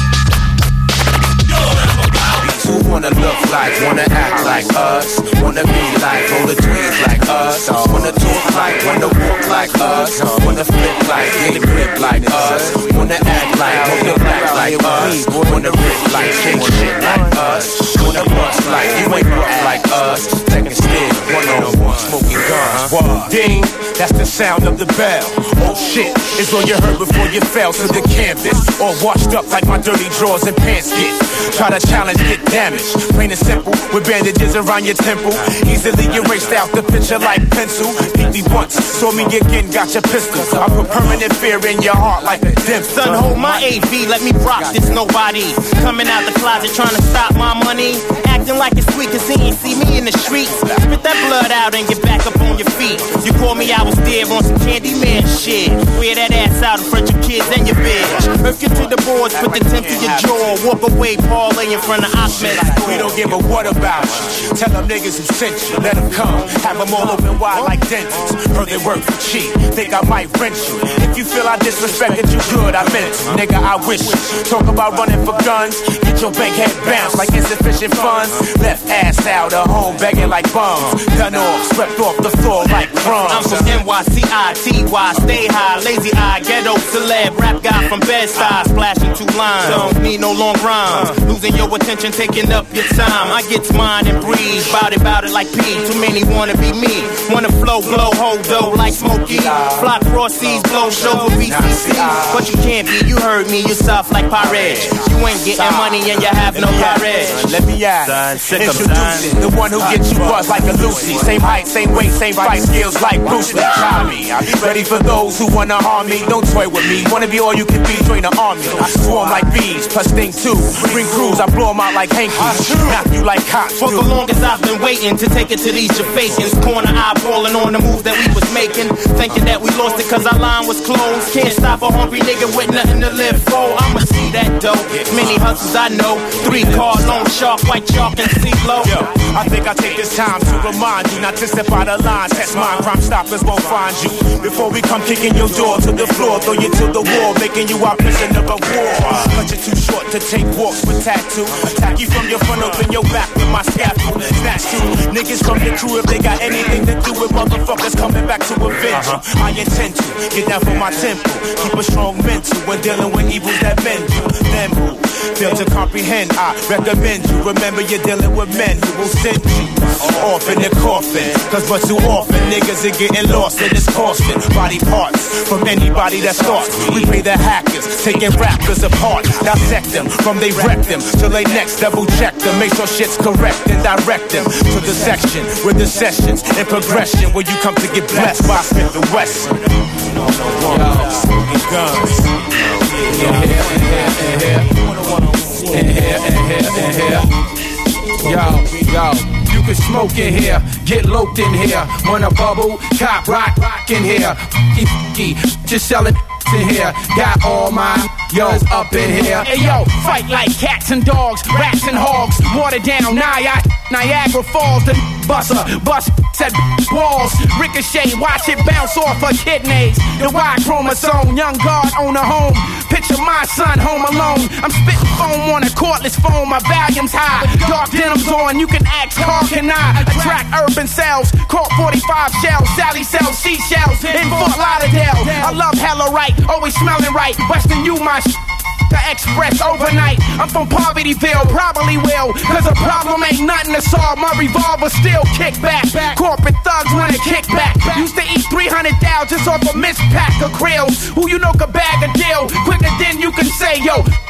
You know what I'm about. Who wanna look like, wanna act like us, wanna be like, roll the tweeds like us, wanna talk like, wanna walk like us, wanna flip like, get a grip like us, wanna act like, wanna black like us, wanna rip like, shake shit like us, wanna bust like, you ain't rough like us, second still, one on one, smoking guns. Ding, that's the sound of the bell. Oh shit, it's all you heard before you fell to the canvas, all washed up like my dirty drawers and pants get. Try to challenge, get damaged, plain and simple, with bandages around your temple, easily erased out the picture like pencil. Beat me once, saw me again, got your pistol. I put permanent fear in your heart like a dim. Son, hold my A V, let me rock this nobody. Coming out the closet trying to stop my money. Acting like it's sweet cause he ain't see me in the streets. Spit that blood out and get back up on your feet. You call me, I was there on some Candyman shit. Wear that ass out in front of your kids and your bitch. Hook you to the boards, put the tent to your jaw. Walk away, parlay in front of Ahmed. We don't give a what about you. Tell them niggas who sent you, let them come. Have them all open wide like dentists. Heard they work for cheap, think I might rent you. If you feel I disrespected you good, I meant to. Nigga, I wish you. Talk about running for guns, get your bank head bounced like insufficient funds. Left ass out of home begging like bums. Done off, swept off the floor like crumbs. I'm from N Y C I T Y, stay high, lazy eye, ghetto celeb, rap guy from Bed-Stuy, splashing two lines. Don't need no long rhymes, losing your attention, taking up your time. I get mine and breathe, bout it, bout it like P. Too many wanna be me, wanna flow, blow, hold dough like Smokey. Fly cross seas, blow show for B C C. But you can't be, you heard me, you soft like Pirate. You ain't getting money and you have no courage. Let me ask, introducing the one who gets you buzzed like a Lucy. Same height, same weight, same fight skills like Bruce Lee. Try me, I'll be ready for those who wanna harm me. Don't toy with me, wanna be all you can be, join the army. I swarm like bees, plus sting too. Bring crews, I blow them out like hankies. Knock you like cops. For the longest I've been waiting to take it to these Jamaicans. Corner eyeballing on the moves that we was making. Thinking that we lost it cause our line was closed. Can't stop a hungry nigga with nothing to live for. I'ma see that dope. Many hustles I know. Three car loan shark, white chalk and C-Lo. Yo, I think I take this time to remind you not to step out of line. Test mine, crime stoppers won't find you. Before we come kicking your door to the floor, throw you to the wall, making you our prisoner of war. But you're too short to take walks with tattoo. Attack you from your front, open your back with my scaffold. Snatch you, niggas from your crew if they got anything to do with motherfuckers coming back to avenge you. I intend to get down from my temple, keep a strong mental when dealing with evils that mend you. Them who fail to comprehend, I recommend you. Remember you're dealing with men who will send you off in the coffin. Cause but too often niggas are getting lost in this caution. Body parts from anybody that starts. We pay the hackers, taking rappers apart. Dissect them from they wreck them till they next double check them. Make sure shit's correct and direct them to the section with the sessions and progression where you come to get blessed by Smith and Wesson. Smoking guns. In here, in here, in here. In here, in here, in here. Yo, yo. You can smoke in here, get loped in here. Wanna bubble, cop rock, rock in here. F***y, just selling in here. Got all my yo's up in here. Hey yo, fight like cats and dogs, rats and hogs. Water down, Niagara, Niagara Falls. The buster, bust at walls. Ricochet, watch it bounce off her kidneys. The Y chromosome, young guard on a home. Picture my son home alone. I'm spitting foam on a cordless phone. My volume's high, dark denim's on. You can act, car can I attract urban cells. Caught forty-five shells, Sally sells seashells in Fort Lauderdale. I love hella right, always smelling right. Western you my sh- the express overnight. I'm from Povertyville, probably will. Cause a problem ain't nothing to solve. My revolver still kick back. Corporate thugs wanna kick back. Used to eat three hundred thousand just off a mispack of krills. Who you know could bag a deal quicker than you can say, yo,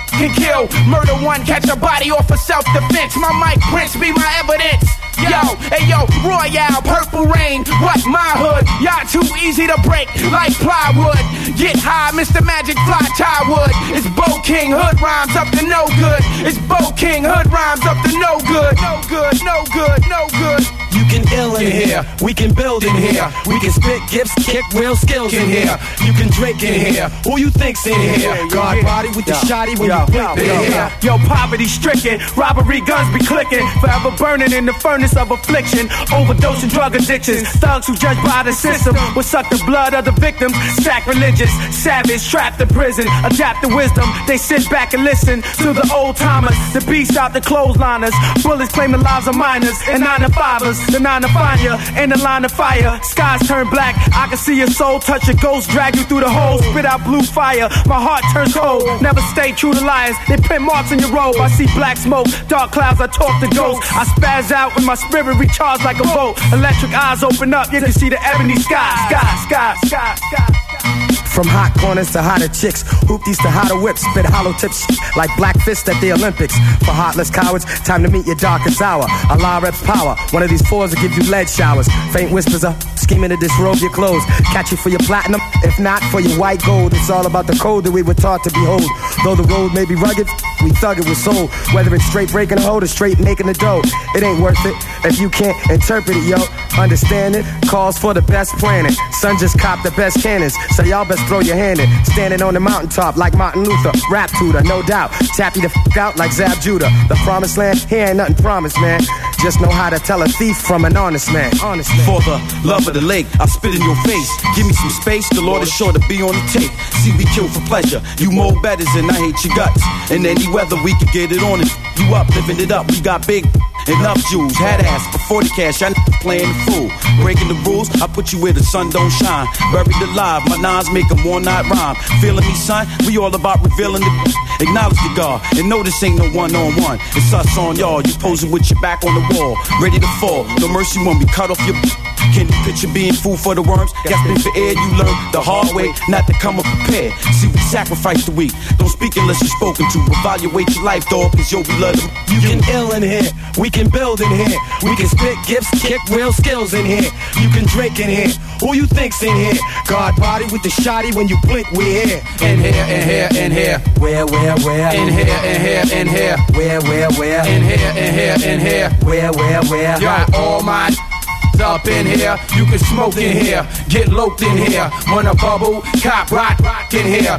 can kill. Murder one, catch a body off for self-defense. My mic prints be my evidence. Yo, hey yo, Royale, Purple Rain, what my hood? Y'all too easy to break like plywood. Get high, Mister Magic Fly Tywood. It's Bo King, hood rhymes up to no good. It's Bo King, hood rhymes up to no good. No good, no good, no good. You can ill in here, we can build in here. We can spit gifts, kick real skills in here. You can drink in here, who you think's in here? God body with the shotty when you blink in here. Yo, poverty stricken, robbery guns be clicking. Forever burning in the furnace of affliction. Overdose and drug addictions. Thugs who judge by the system will suck the blood of the victims. Sacrilegious, savage, trapped in prison. Adapt the wisdom, they sit back and listen to the old timers. The beast out the clothesliners. Bullets claim the lives of minors and nine to fivers. The nine to find ya in the line of fire. Skies turn black, I can see your soul. Touch a ghost, drag you through the hole. Spit out blue fire, my heart turns cold. Never stay true to liars, they print marks in your robe. I see black smoke, dark clouds, I talk to ghosts. I spaz out when my spirit recharged like a boat. Electric eyes open up, you can see the ebony sky. Sky, sky, sky, sky. From hot corners to hotter chicks, hoopties to hotter whips, spit hollow tips like black fists at the Olympics. For heartless cowards, time to meet your darkest hour. Allah reps power, one of these fours will give you lead showers. Faint whispers of scheming to disrobe your clothes. Catch you for your platinum, if not for your white gold. It's all about the code that we were taught to behold. Though the road may be rugged, we thug it with soul. Whether it's straight breaking a hold or straight making the dough, it ain't worth it if you can't interpret it, yo. Understand it, calls for the best planning. Son just copped the best cannons, so y'all best throw your hand in. Standing on the mountaintop like Martin Luther, rap tutor, no doubt. Tap you the f*** out like Zab Judah. The promised land, here ain't nothing promised, man. Just know how to tell a thief from an honest man. Honest man. For the love of the lake, I spit in your face. Give me some space, the Lord is sure to be on the tape. See, we kill for pleasure. You more betters and I hate your guts. In any weather, we can get it on and you up, living it up. We got big enough Jews, had ass before the cash. I playing the fool, breaking the rules. I put you where the sun don't shine. Buried alive, my nines make them one night rhyme. Feeling me, son? We all about revealing the. Acknowledge the God and know this ain't no one on one. It's us on y'all. You posing with your back on the wall, ready to fall. No mercy when we cut off your. Can you picture being food for the worms? Gasping for air, you learn the hard way not to come up prepared. See, we sacrifice the weak. Don't speak unless you're spoken to. Evaluate your life, dog, cause yo, we love them. You can ill in here, we can build in here. We can spit gifts, kick real skills in here. You can drink in here, who you think's in here? God body with the shotty, when you blink, we here. In here, in here, in here. Where, where, where? In here, in here, in here. Where, where, where? In here, in here, in here. Where, where, where? Got all my up in here, you can smoke in here, get loped in here, wanna bubble, cop rock, rock in here,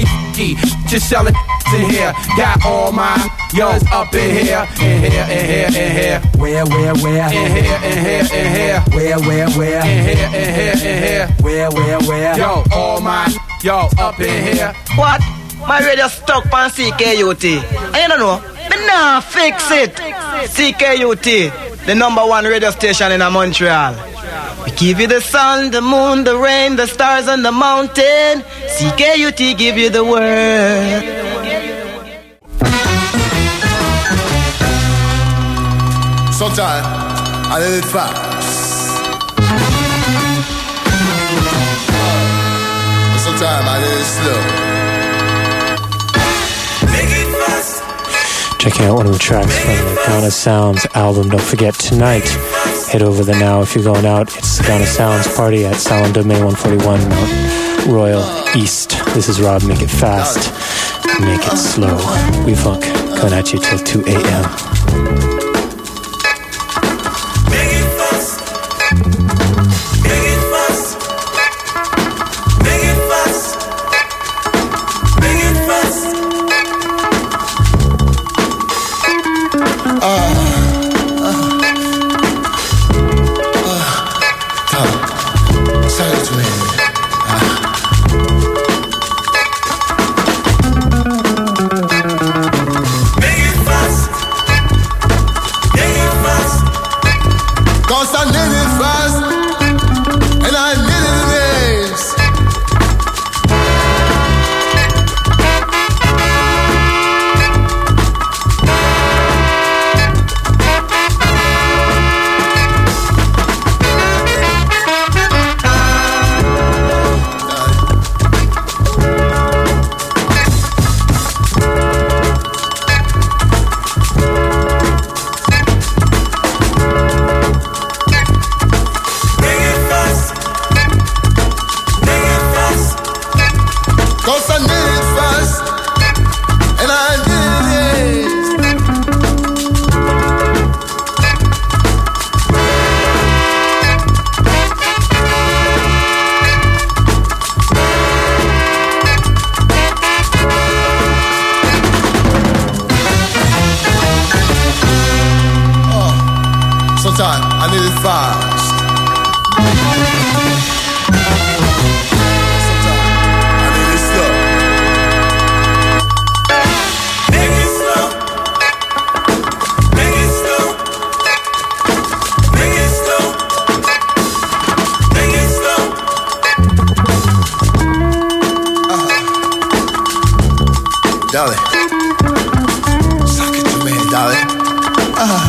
just selling in here, got all my yo's up in here, in here, in here, in here. Where, where, where? In here, in here, in here. Where, where, where? In here, in here, in here. Where, where, where? Yo, all my yo up in here. What? My radio stuck on C K U T. I don't know. Me nah fix it. C K U T, the number one radio station in Montreal. We give you the sun, the moon, the rain, the stars and the mountain. C K U T give you the word. Sometimes I let it fast. Sometimes I let it slow. Checking out one of the tracks from the Ghana Sounds album. Don't forget, tonight, head over there now. If you're going out, it's Ghana Sounds Party at Salon de May one forty-one, Mount Royal East. This is Rob, make it fast, make it slow. We funk, coming at you till two a.m. need it fast. Darling, suck it to me, darling. Uh.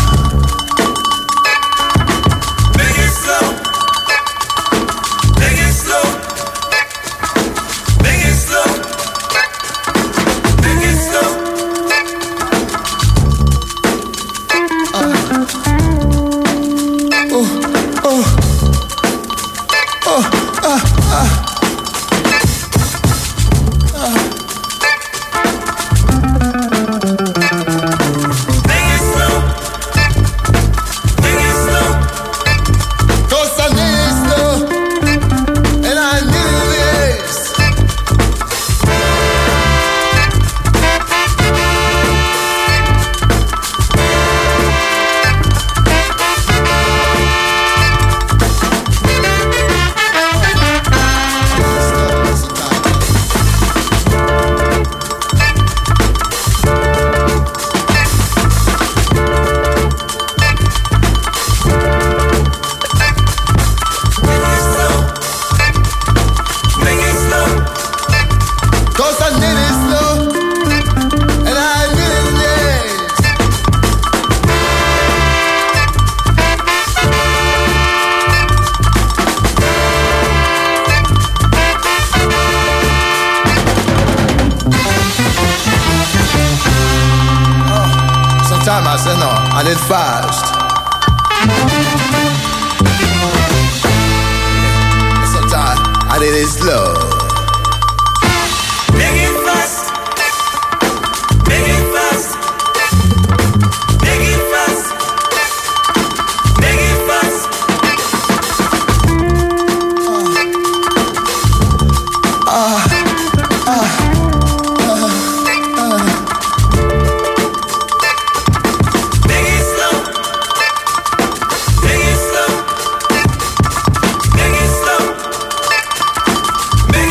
Make it slow, make it slow, make it slow, make it slow. Uh. Oh, oh, oh, ah, ah. I did fast. Sometimes I did it slow. Make it fast. Make it fast. Make it fast. Make it fast. Ah. Ah. Ah. Make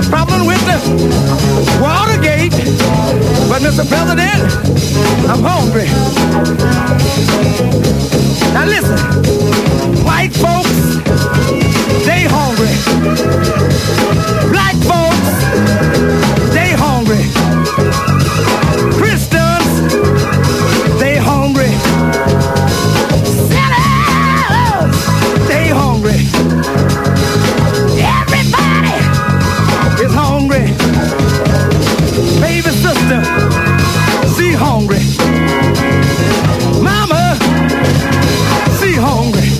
problem with the Watergate, but Mister President, I'm hungry. Now listen, white folks, they hungry. Black folks, they hungry. Christians, they hungry. Sinners, they hungry. Everybody is hungry. Baby sister, she hungry. Mama, she hungry.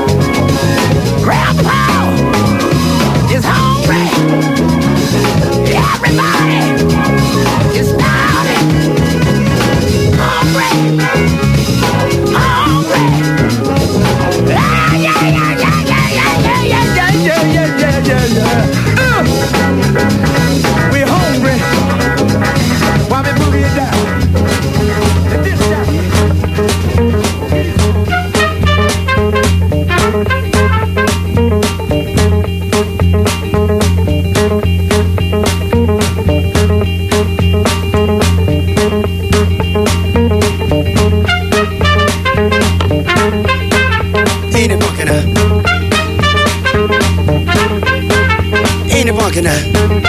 Grandpa is hungry. Everybody is starving. Hungry. Hungry. Yeah, yeah, yeah, yeah, yeah, yeah, yeah, yeah, yeah, yeah, yeah, yeah, yeah. Uh, we're hungry. While we boogie it down. And this down Ain't it funky now? Ain't it funky now?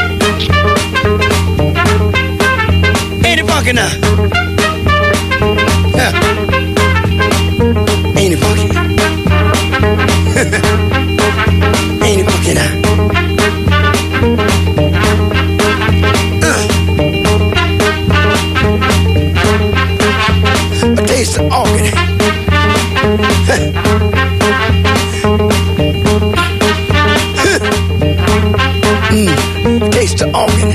Ain't it funky now? Yeah. Ain't it funky? Ain't it funky now? Uh. A taste of organ. Mm, taste the organ.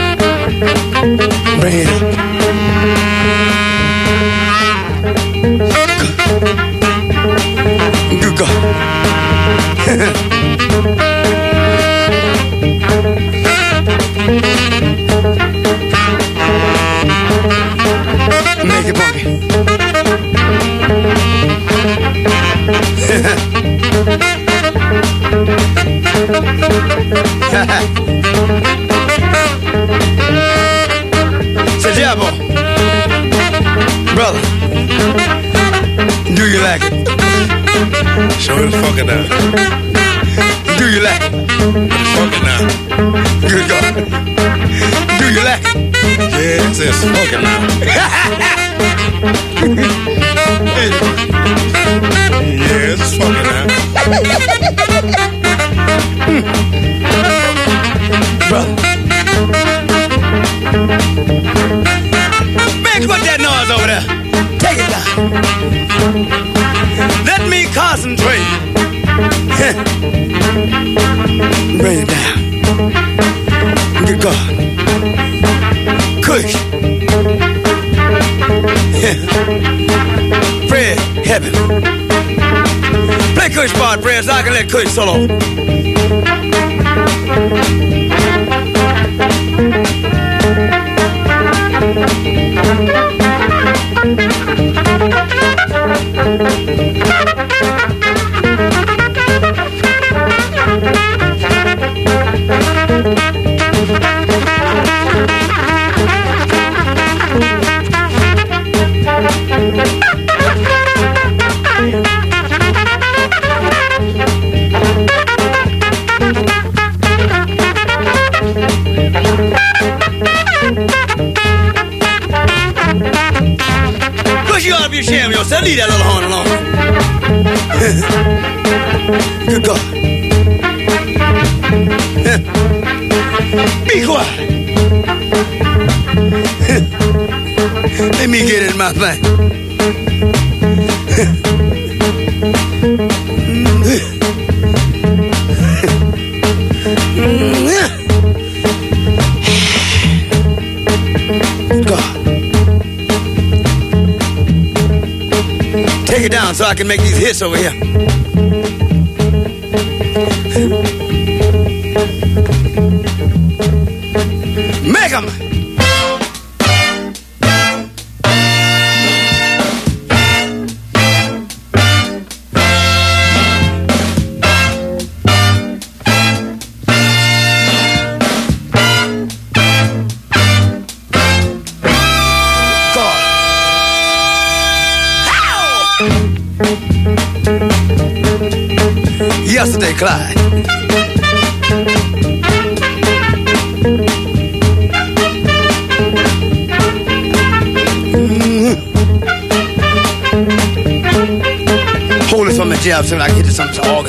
Bring it up. Say, Jabbo, brother, do you like it? Show me the fucking now. Do you like it? Fucking now. Good God. Do you like it? Yes, it's fucking now. Yes, it's fucking now. Brother. Man, put that noise over there. Take it down. Let me concentrate. Bring it down. Good God. Kush. Fred, heaven. Play Kush part, Fred, so I can let Kush solo. Kush, you ought to be ashamed of yourself. Leave that little horn alone. Good God. Be quiet. Let me get it in my thing. God. Take it down so I can make these hits over here. Make them. Yesterday, Clyde. Mm-hmm. Hold it for my jab so I can get to something organ.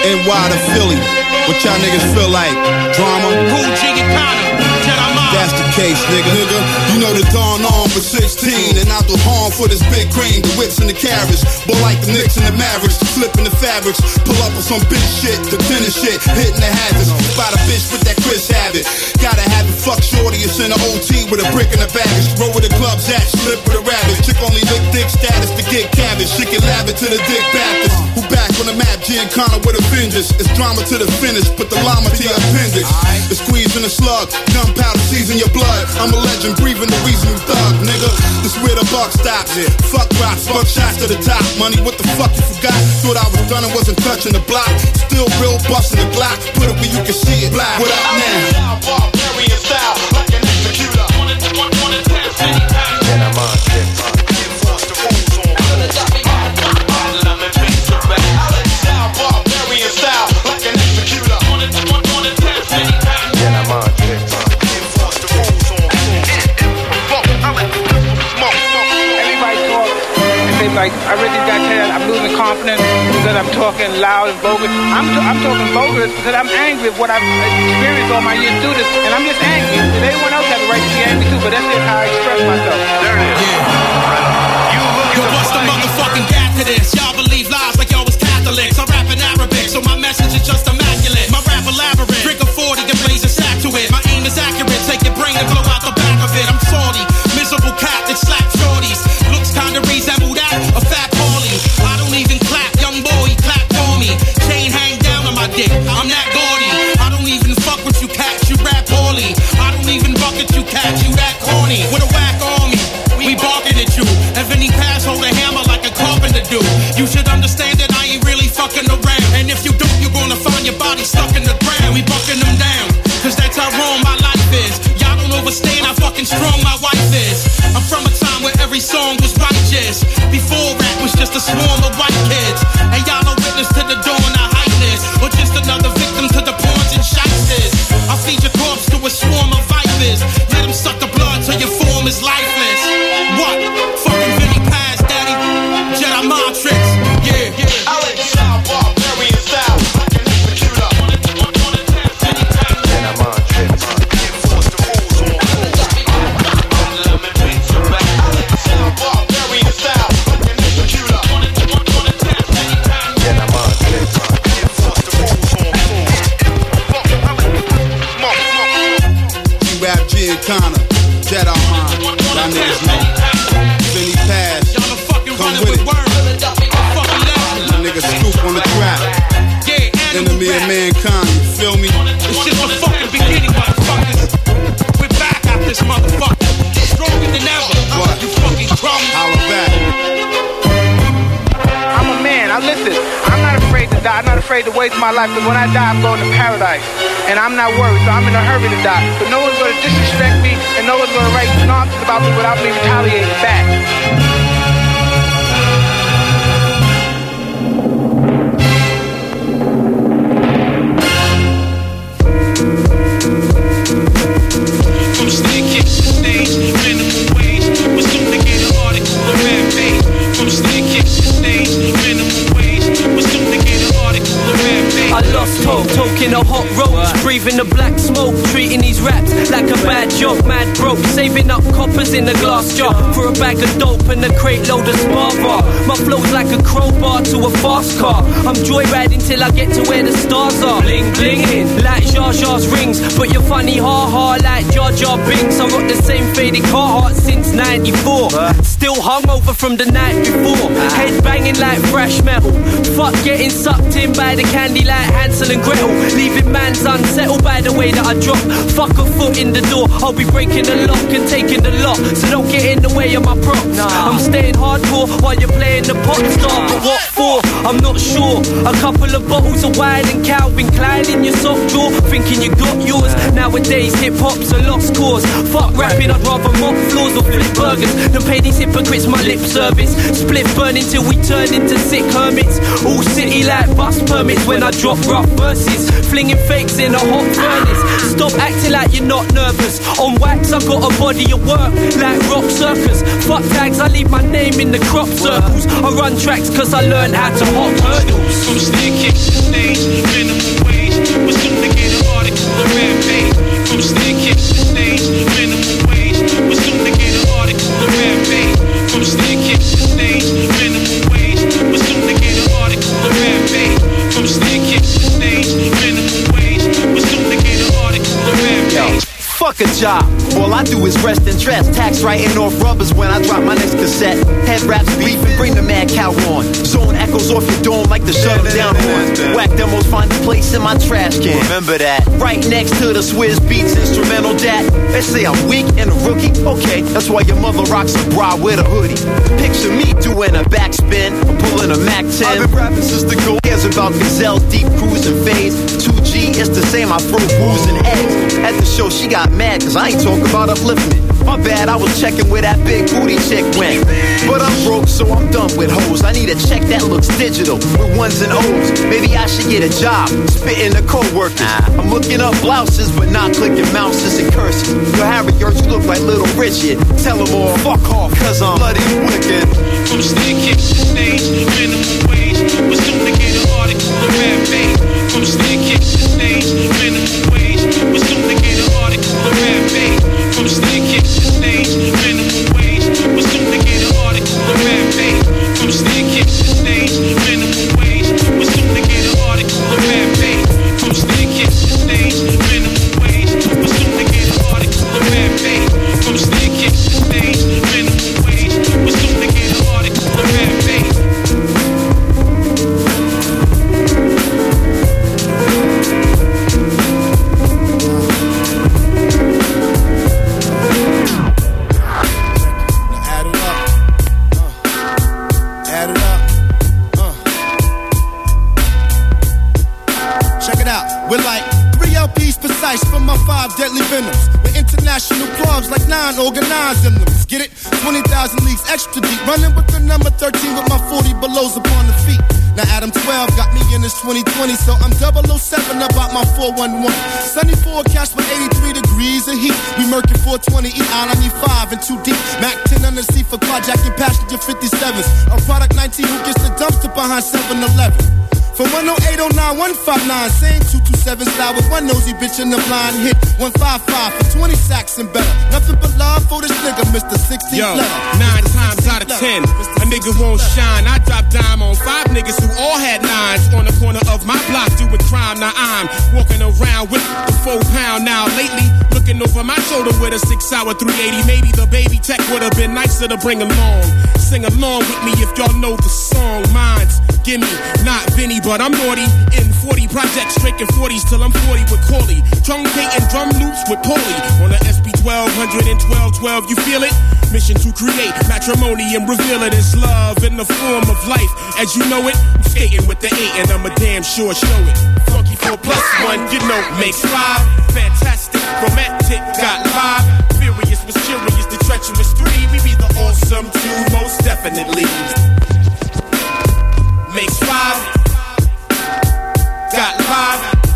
N Y to Philly. What y'all niggas feel like? Drama? Cool G and Connor. That's the case, nigga. Nigga, you know the dawn on for sixteen, and I do harm for this big cream, the whips and the carriage. But like the Knicks and the Mavericks, flipping the fabrics, pull up on some bitch shit, the tennis shit, hitting the hazards. Spot a bitch with that Chris habit. Gotta have it, fuck shorty, it's in the O T with a brick in the baggage. Roll with the clubs at, slip with a rabbit. Chick only lick dick status to get cabbage. She can lab it to the Dick Baptist. Who back on the map, Giancana with a vengeance. It's drama to the finish, put the llama to your appendix. The squeeze and the slug, gunpowder season your blood. I'm a legend, breathing the reason you thug, nigga. This where the buck stops. Fuck rocks, fuck shots to the top. Money, what the fuck you forgot? Thought I was done and wasn't touching the block. Still real busting the Glock. Put it where you can see it. Black. What up now? Barbarian style, like an executor. Then I'm on shit. Enforce the rules on. Barbarian style, like an executor. Then I'm on shit. Like, I really got to tell you, I'm losing confidence because I'm talking loud and bogus. I'm, t- I'm talking bogus because I'm angry at what I've experienced all my years through this, and I'm just angry. And everyone else has the right to be angry too, but that's just how I express myself. There it is. Yeah. You look Yo, what's the motherfucking gap to this? Y'all believe lies like y'all was Catholics. I rap in Arabic, so my message is just immaculate. My rap elaborate. Drink a forty and blaze a sack to it. My aim is accurate. Take your brain and blow out the back of it. I'm salty. Miserable cat that slap shorties. Looks kinda resemble that. A fat Paulie. I don't even clap, young boy, he clap for me. Chain hang down on my dick, I'm that gaudy. I don't even fuck with you cats, you rap poorly. I don't even bucket you cats, you that corny. With a whack army, we barking at you. And Vinny Pass hold a hammer like a carpenter do. You should understand that I ain't really fucking around. And if you don't, you're gonna find your body stuck in the ground. We bucking them down, cause that's how wrong my life is. Y'all don't understand how fucking strong my wife is. I'm from a time where every song was righteous. Before rap was just a swarm of white kids. And y'all are witness to the dawn of highness. Or just another victim to the pawns and shysters. I feed your corpse to a swarm of vipers. Let them suck the blood till your form is lifeless. What? Fucking Vinny Paz, daddy. Jedi mind tricks. Yeah, yeah. I like the style, barbarian style. Like an executor. Then I'm on shit. Enforce the rules on. Barbarian style. Like an executor. Then I'm on shit. Enforce the rules on. You rap Giancana, Jedi mind. Y'all niggas know. Vinny Pass. Come with it. My nigga Scoop on the track. Enemy of mankind, you feel me? It's just the fucking beginning, motherfuckers. We're back at this motherfucker. Stronger than ever. What? You fucking drum. Holla back. I'm a man. Now listen, I'm not afraid to die. I'm not afraid to waste my life, because when I die, I'm going to paradise. And I'm not worried, so I'm in a hurry to die. But no one's going to disrespect me, and no one's going to write nonsense about me without me retaliating back. From sneak kick to stage, minimum wage. Was soon to get an article on Rampage. From sneak kick to stage, minimum wage. Was soon to get an article on Rampage. I lost hope, talking a hot roach, breathing the black smoke, treating these raps like a bad joke. Mad broke, saving up coppers in a glass jar for a bag of dope and a crate load of Sparva. My flow's like a crowbar to a fast car. I'm joyriding till I get to where the stars are. Bling blinging like Jar Jar's rings, but you're funny ha ha like Jar Jar Binks. I rock the same faded Carhartt since ninety-four. Still hungover from the night before. Head banging like fresh metal. Fuck getting sucked in by the candy like Hansel and Gretel. Leaving man's unsettled by the way that I drop. Fuck a foot in the door, I'll be breaking the lock and taking the lock. So don't get in the way of my props. Nah. I'm staying hardcore while you're playing the pop star. But what for? I'm not sure. A couple of bottles of wine and Calvin Klein in your soft drawer, thinking you got yours. Nowadays hip hop's a lost cause. Fuck rapping, I'd rather mop floors or flip burgers than pay these hypocrites my lip service. Split burning till we turn into sick hermits. All city like bus permits when I drop rough verses. Flinging fakes in a hot furnace. Stop acting like you're not nervous. On wax I got a body of work like Rock Circus. fuck tags, I leave my name in the crop circles. I run tracks cause I learned how to hop hurdles. From staircase to stage, minimum wage. We're soon to get an article on Rampage. From staircase to stage, minimum wage. We're soon to get an article on Rampage. From staircase to stage, minimum wage. We're soon to get an article on Rampage. From staircase to stage, minimum wage. We're soon to get an article on Rampage. Fuck a job. All I do is rest and dress. Tax writing off rubbers when I drop my next cassette. Head raps beefing, bring the mad cow on. Zone echoes off your dome like the shut 'em down horn. Whack demos find a place in my trash can. Remember that. Right next to the Swizz Beats instrumental dat. They say I'm weak and a rookie. Okay, that's why your mother rocks a bra with a hoodie. Picture me doing a backspin, or pulling a Mac ten. I've been rapping since the go. Cares about gazelles, deep cruising phase. two G, it's the same. I throw booze and eggs. At the show, she got mad cause I ain't talking about upliftment. My bad, I was checking where that big booty chick went. But I'm broke, so I'm done with hoes. I need a check that looks digital with ones and O's. Maybe I should get a job, spitting to co-workers. I'm looking up blouses, but not clicking mouses and curses. Yo, Harry, you look like Little Richard. Tell them all, fuck off, cause I'm bloody wicked. From staircase to stage, minimum wage. We're soon to get an article on Rampage. From staircase to stage, minimum wage. We're soon to get an article on Rampage. From staircase to stage, minimum wage. We're soon to get an article on Rampage. From staircase to stage, minimum wage. We're soon to get an article on Rampage. From staircase to stage, minimum wage. We're soon to get an article on Rampage. From staircase to stage, minimum wage. We're soon to get an article on Rampage. From my five deadly venoms, with international clubs like nine organizing them. Get it? twenty thousand leagues extra deep, running with the number thirteen with my forty belows upon the feet. Now Adam twelve got me in his twenty twenty, so I'm double oh seven about my four one one. Sunny forecast with eighty-three degrees of heat. We murking four twenty, eat out, I need five and two deep. Mac ten under seat for carjacking passenger fifty-sevens. A product nineteen who gets the dumpster behind seven eleven. From one oh eight oh nine one five nine, same two two seven style with one nosy bitch in the blind hit. one five five for twenty sacks and better. Nothing but love for this nigga, Mister sixteen Yo, letter. nine times out of ten, a nigga won't shine. I drop dime on five niggas who all had nines on the corner of my block doing crime. Now I'm walking around with the four pound. Now lately, looking over my shoulder with a six hour three eighty. Maybe the baby tech would have been nicer to bring along. Sing along with me if y'all know the song. Mine's Gimme, not Vinny, but I'm naughty. In forty projects, drinking forties till I'm forty with Corley. Truncating drum loops with Polly. On the S B twelve hundred and twelve twelve, you feel it? Mission to create matrimony and reveal it as love in the form of life. As you know it, I'm skating with the eight and I'm a damn sure show it. Funky four plus one, you know, makes five. Fantastic, romantic, got live. Furious, mysterious, the treacherous three. We be the awesome two, most definitely. Makes five, got live.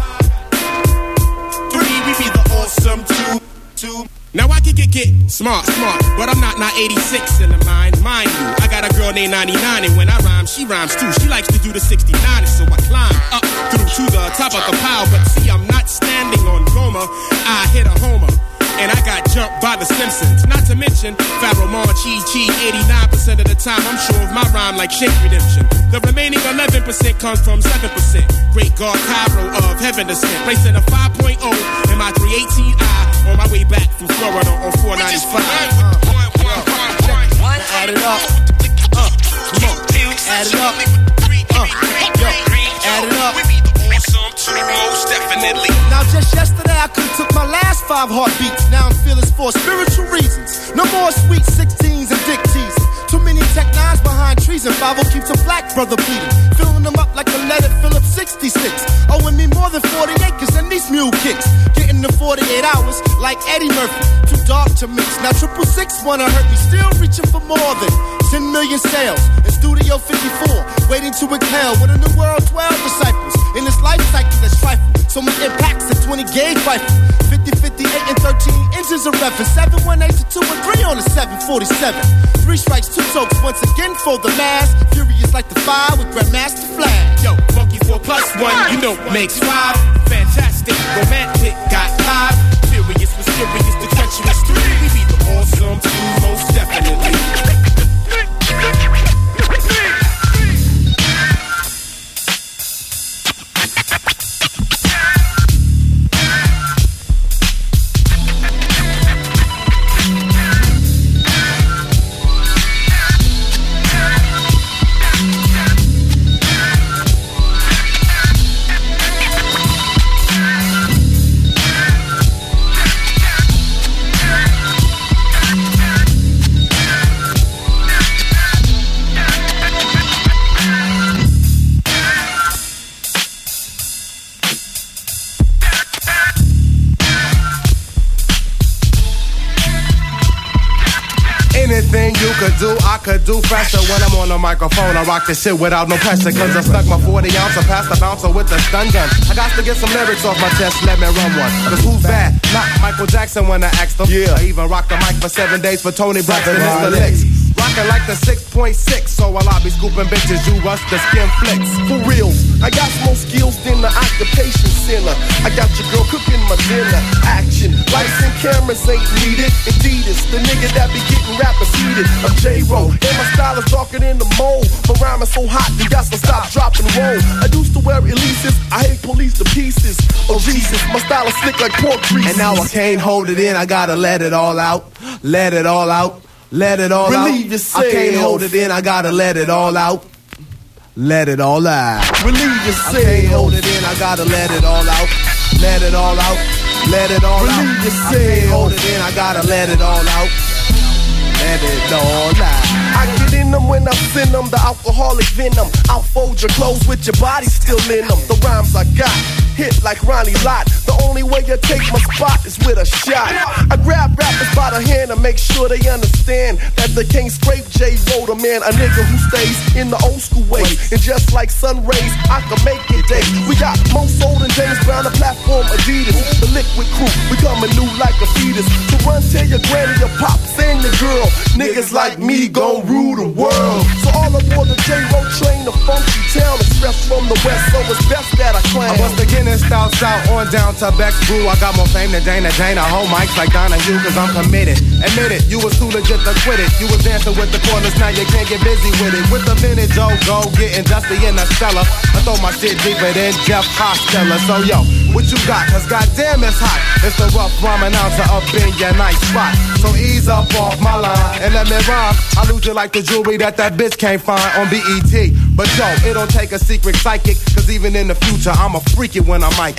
Three, we be the awesome two, two. Now I can get, get smart, smart, but I'm not not eighty-six in the mind, mind you. I got a girl named ninety-nine, and when I rhyme, she rhymes too. She likes to do the sixty-nine, so I climb up through to the top of the pile. But see, I'm not standing on Gomer, I hit a homer. And I got jumped by the Simpsons. Not to mention Pharaoh Mon, Chi Chi. eighty-nine percent of the time I'm sure of my rhyme like Shake Redemption. The remaining eleven percent comes from seven percent. Great God Cairo of heaven descent. Racing a five point oh in my three eighteen I. On my way back from Florida on four ninety-five. Uh, add it up. Uh, come on. Add it up. Uh, yo, add it up. Most definitely. Now just yesterday I could've took my last five heartbeats. Now I'm feeling for spiritual reasons. No more sweet sixteens and dick teasing. Too many tech nines behind trees and five oh keeps a black brother bleeding. Filling them up like a leaded Phillips sixty-six. Owing me more than forty acres and these mule kicks. Getting the forty-eight hours like Eddie Murphy. Too dark to mix. Now triple six wanna hurt me. Still reaching for more than ten million sales. In Studio fifty-four, waiting to exhale. With a new world, twelve disciples. In this life cycle that's trifle. So many impacts, a twenty gauge rifle. fifty, fifty-eight, and thirteen engines are revving. seven, one, eight, two, and three on the seven forty-seven. Three strikes, two tokes, once again for the mass. Furious like the fire with Grandmaster Flash. Yo, funky four plus one, you know makes five. Fantastic, romantic, got live. Furious, mysterious, the treacherous three. We be the awesome two, most definitely. Anything you could do, I could do faster. When I'm on the microphone, I rock this shit without no pressure. Cause I stuck my forty ounce past the bouncer with the stun gun. I got to get some lyrics off my chest, let me run one. Cause who's bad? Not Michael Jackson when I asked him. Yeah. I even rocked the mic for seven days for Tony Braxton. It's the licks. Rockin' like the six point six. So while I be scooping bitches, you rush the skin flicks. For real, I got more skills than the occupation center. I got your girl cooking my dinner. Action, lights and cameras ain't needed. Indeed, it's the nigga that be getting rappers heated. I'm J-Ro, and my style is darker than the mold. My rhyme is so hot, you got to stop, drop, and roll. I used to wear Elises, I hate police to pieces. Oh Jesus, my style is slick like pork grease. And now I can't hold it in, I gotta let it all out. Let it all out. Let it all out. Relieve yourself. I can't hold it in, I gotta let it all out. Let it all out. Relieve yourself. I can't hold it in, I gotta let it all out. Let it all out. Let it all Relieve out. yourself. I can't hold it in, I gotta let it all out. Let it all out. I get in them when I send them, the alcoholic venom. I'll fold your clothes with your body still in them. The rhymes I got hit like Ronnie Lott. The only way you take my spot is with a shot. I grab rappers by the hand and make sure they understand that they can't scrape J-Ro, the man, a nigga who stays in the old school ways. And just like sun rays, I can make it day. We got more soul than James Brown, the platform Adidas. The liquid crew, we coming new like a fetus. So run, tell your granny, your pops, and your girl. Niggas like me gon' rule the world. So all aboard the J-Ro train, the funky town, express from the west, so it's best that I claim. I bust the Guinness style south on down to Beck's Brew. I got more fame than Dana Jane. I hold mics like Donahue cause I'm committed. Admit it, you was too legit to quit it. You was dancing with the corners, now you can't get busy with it. With the vintage Joe Go, getting dusty in the cellar. I throw my shit deeper than Jeff Costello. So yo, what you got? Cause goddamn it's hot. It's the rough rhyme announcer up in your nice spot. So ease up off my line and let me rhyme. I lose you like the jewelry that that bitch can't find on B E T. But yo, it don't take a secret psychic, cause even in the future, I'm a freak it when I'm Mike.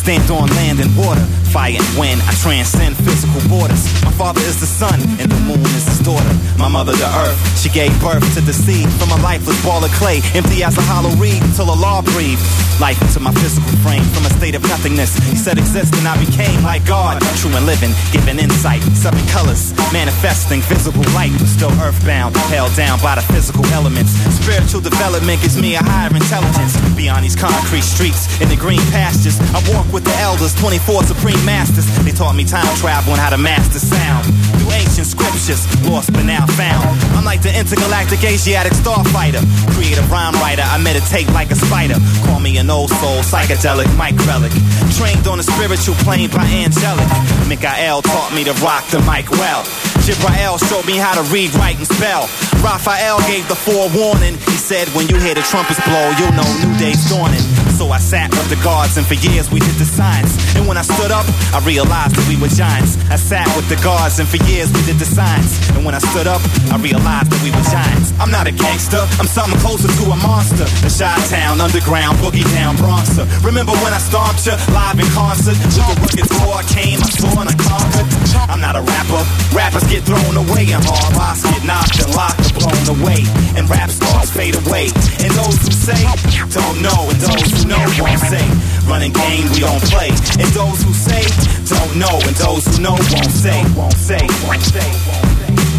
stand on land and water, fire and wind, I transcend physical borders. My father is the sun, and the moon is his daughter. My mother the earth, she gave birth to the seed. From a lifeless ball of clay, empty as a hollow reed, till a law breathed life into my physical frame. From a state of nothingness, he said exist, and I became like God. True and living, giving insight, seven colors, manifesting visible light. But still earthbound, held down by the physical elements. Spiritual development gives me a higher intelligence. Beyond these concrete streets, in the green pastures, I walk with the elders, twenty-four supreme masters. They taught me time travel and how to master sound. Through ancient scriptures, lost but now found. I'm like the intergalactic Asiatic starfighter, creative rhyme writer, I meditate like a spider. Call me an old soul, psychedelic, Mike Relic. Trained on the spiritual plane by angelic. Mikael taught me to rock the mic well. Jibrael showed me how to read, write, and spell. Raphael gave the forewarning. He said, when you hear the trumpets blow, you'll know new day's dawning. So I sat with the guards, and for years we did the science. And when I stood up, I realized that we were giants. I sat with the guards, and for years we did the science. And when I stood up, I realized that we were giants. I'm not a gangster, I'm something closer to a monster. The Chi-Town, underground, boogie down, Bronxer. Remember when I stomped you live in concert? With the rugged floor, I came, I saw, and I conquered. I'm not a rapper, rappers get thrown away, and hard rocks get knocked and locked and blown away. And rap stars fade away. And those who say, don't know, and those who know won't say. Running game, we don't play. And those who say, don't know, and those who know won't say, won't say, won't say, won't say.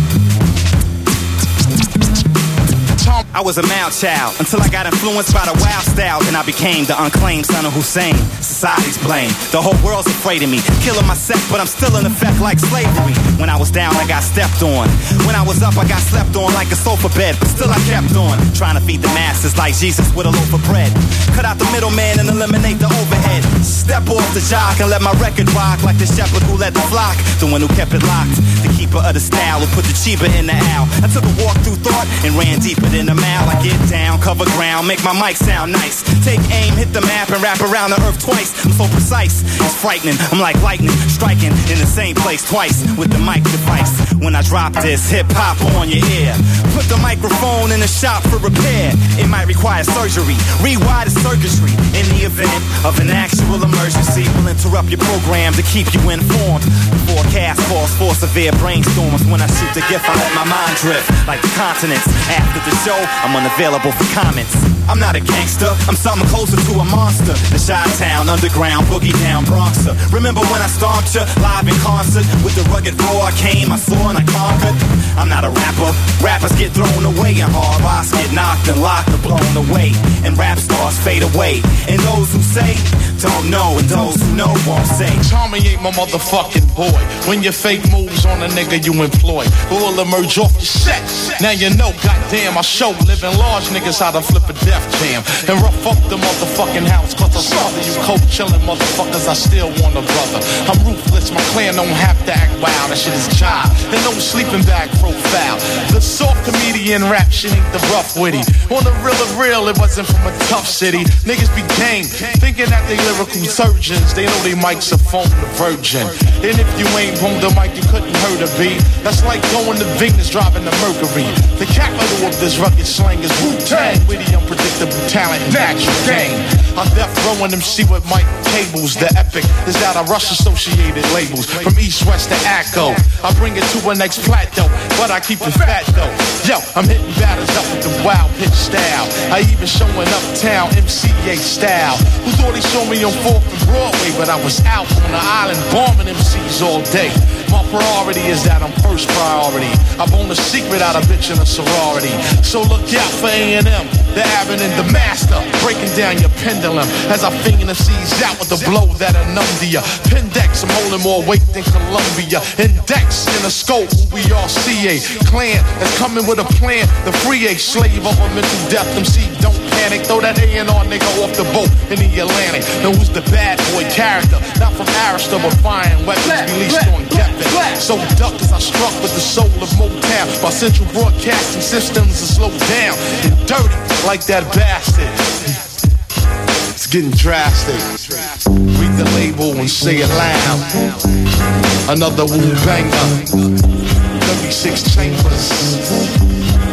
I was a mild child until I got influenced by the wild style. Then I became the unclaimed son of Hussein. Society's blame, the whole world's afraid of me. Killing my sect, but I'm still in effect like slavery. When I was down, I got stepped on. When I was up, I got slept on like a sofa bed. But still I kept on, trying to feed the masses like Jesus with a loaf of bread. Cut out the middleman and eliminate the overhead. Step off the jock and let my record rock like the shepherd who led the flock. The one who kept it locked, the keeper of the style who put the cheaper in the owl. I took a walk through thought and ran deeper than the mouth. I get down, cover ground, make my mic sound nice. Take aim, hit the map, and wrap around the earth twice. I'm so precise, it's frightening. I'm like lightning, striking in the same place twice with the mic device. When I drop this hip-hop on your ear, put the microphone in the shop for repair. It might require surgery, rewire the circuitry. In the event of an actual emergency, we'll interrupt your program to keep you informed. The forecast calls for severe brainstorms. When I shoot the gift, I let my mind drift like the continents. After the show, I'm unavailable for comments. I'm not a gangster, I'm something closer to a monster. The Chi-Town, underground, boogie down, Bronxer. Remember when I stomped you live in concert? With the rugged floor, I came, I saw, and I conquered. I'm not a rapper, rappers get thrown away, and hard rocks get knocked and locked and blown away. And rap stars fade away. And those who say, don't know, and those who know won't say. Tommy ain't my motherfucking boy. When your fake moves on a nigga you employ, who will emerge off your set? Now you know, goddamn, I show living large niggas how to flip a death jam and rough up the motherfucking house. Cause I saw you cold chillin' motherfuckers, I still want a brother. I'm ruthless, my clan don't have to act wild. That shit is jive, and no sleeping bag profile. The soft comedian rap shit ain't the rough witty. On the real of real, it wasn't from a tough city. Niggas be game, thinking that they lyrical surgeons. They know they mics are phone the virgin. And if you ain't on the mic, you couldn't hurt a beat. That's like going to Venus driving the Mercury. The capital of this rugged slang is Wu-Tang. Witty, unpredictable talent, natural game. I'm death rowing them see with Mike Cables. The epic is out of Rush associated labels. From East West to Acco, I bring it to a next plateau, but I keep it fat though. Yo, I'm hitting batters up with the wild pitch style. I even showing uptown M C A style. Who thought he saw me on fourth and Broadway, but I was out on the island bombing M Cs all day. My priority is that I'm first priority. I bone a secret out of bitch in a sorority. So look out for A and M, the Abbott and the Master, breaking down your pendulum as I finger the C's out with a blow that'll numb to ya. Pendex, I'm holding more weight than Columbia. Index in a scope, we are C A clan that's coming with a plan. The free A slave of a mental death. M C don't panic, throw that A and R nigga off the boat in the Atlantic. Now who's the bad boy character? Not from Arista, but firing weapons released on Kevin. So duck as I struck with the soul of Motown. My central broadcasting systems are slowed down and dirty like that bastard. It's getting drastic. Read the label and say it loud. Another Wu banger. thirty-six chambers.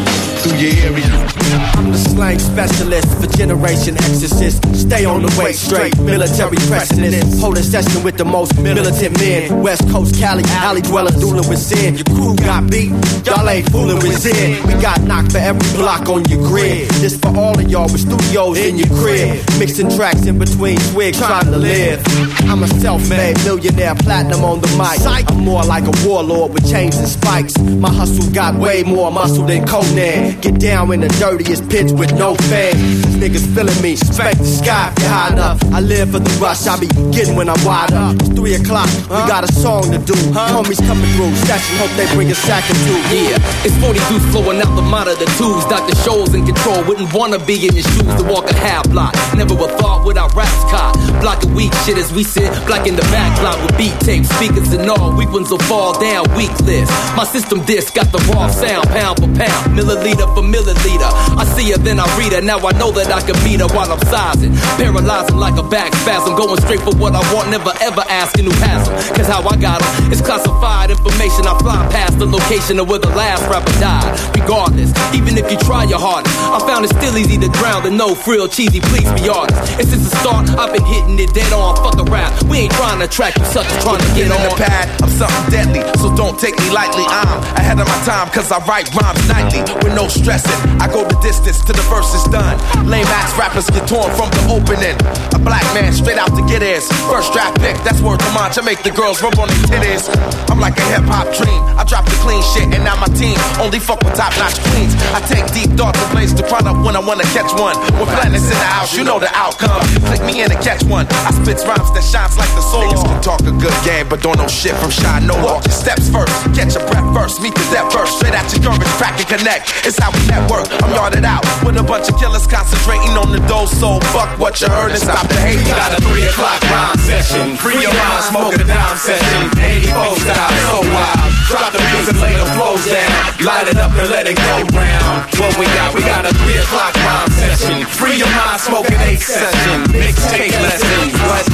through your area. I'm the slang specialist for Generation Exorcist. Stay on the way straight, military precedent. Hold a session with the most militant men. West Coast Cali, alley dwellers dueling with sin. Your crew got beat, y'all ain't fooling with Zen. We got knocked for every block on your grid. This for all of y'all with studios in your crib. Mixing tracks in between twigs, trying to live. I'm a self-made millionaire, platinum on the mic. I'm more like a warlord with chains and spikes. My hustle got way more muscle than Conan. Get down in the dirtiest pits with no fans. These niggas feeling me, spank the sky if you're high enough. I live for the rush, I be getting when I wide up. It's three o'clock, we got a song to do. Homies coming through, session, hope they bring a sack or two. Yeah, it's forty dudes flowing out the monitor twos. Doctor Shows in control, wouldn't wanna be in your shoes to walk a half block. Never a thought without raps caught. Blocking weak shit as we sit, black in the back block with beat tapes, speakers and all. Weak ones will fall down, weak list. My system disc got the raw sound, pound for pound, milliliter for milliliter. I see her, then I read her. Now I know that I can beat her while I'm sizing. Paralyzing like a back spasm. Going straight for what I want, never ever asking who has them. Cause how I got them is classified information. I fly past the location of where the last rapper died. Regardless, even if you try your hardest, I found it still easy to drown and no frill cheesy, please be honest. And since the start, I've been hitting it dead on. Fuck a rap, we ain't trying to track you suckers, trying to get on. In the pad, I'm something deadly, so don't take me lightly. I'm ahead of my time, cause I write rhymes nightly with no stressing. I go the distance till the verse is done. Lame ass rappers get torn from the opening. A black man straight out to get his first draft pick, that's word to munch. I make the girls rub on their titties. I'm like a hip hop dream. I drop the clean shit and now my team only fuck with top notch queens. I take deep thoughts and place to product when I wanna catch one. When planets in the house, you know the outcome. Click me in and catch one. I spit rhymes that shines like the soul. Niggas can talk a good game, but don't know shit from shine. No walk your steps first, catch your breath first, meet the depth first. Straight at your courage, crack and connect. It's how we network. I'm yarded out with a bunch of killers concentrating on the dough. So fuck what you heard and stop the hate. We got a three o'clock rhyme session. Free your mind, smoke a down session. eighty-four style, so wild. Drop the music, lay the flows down. Light it up and let it go round. What we got? We got a three o'clock rhyme session. Free your mind, smoke an eight session. Mixtape lessons. What?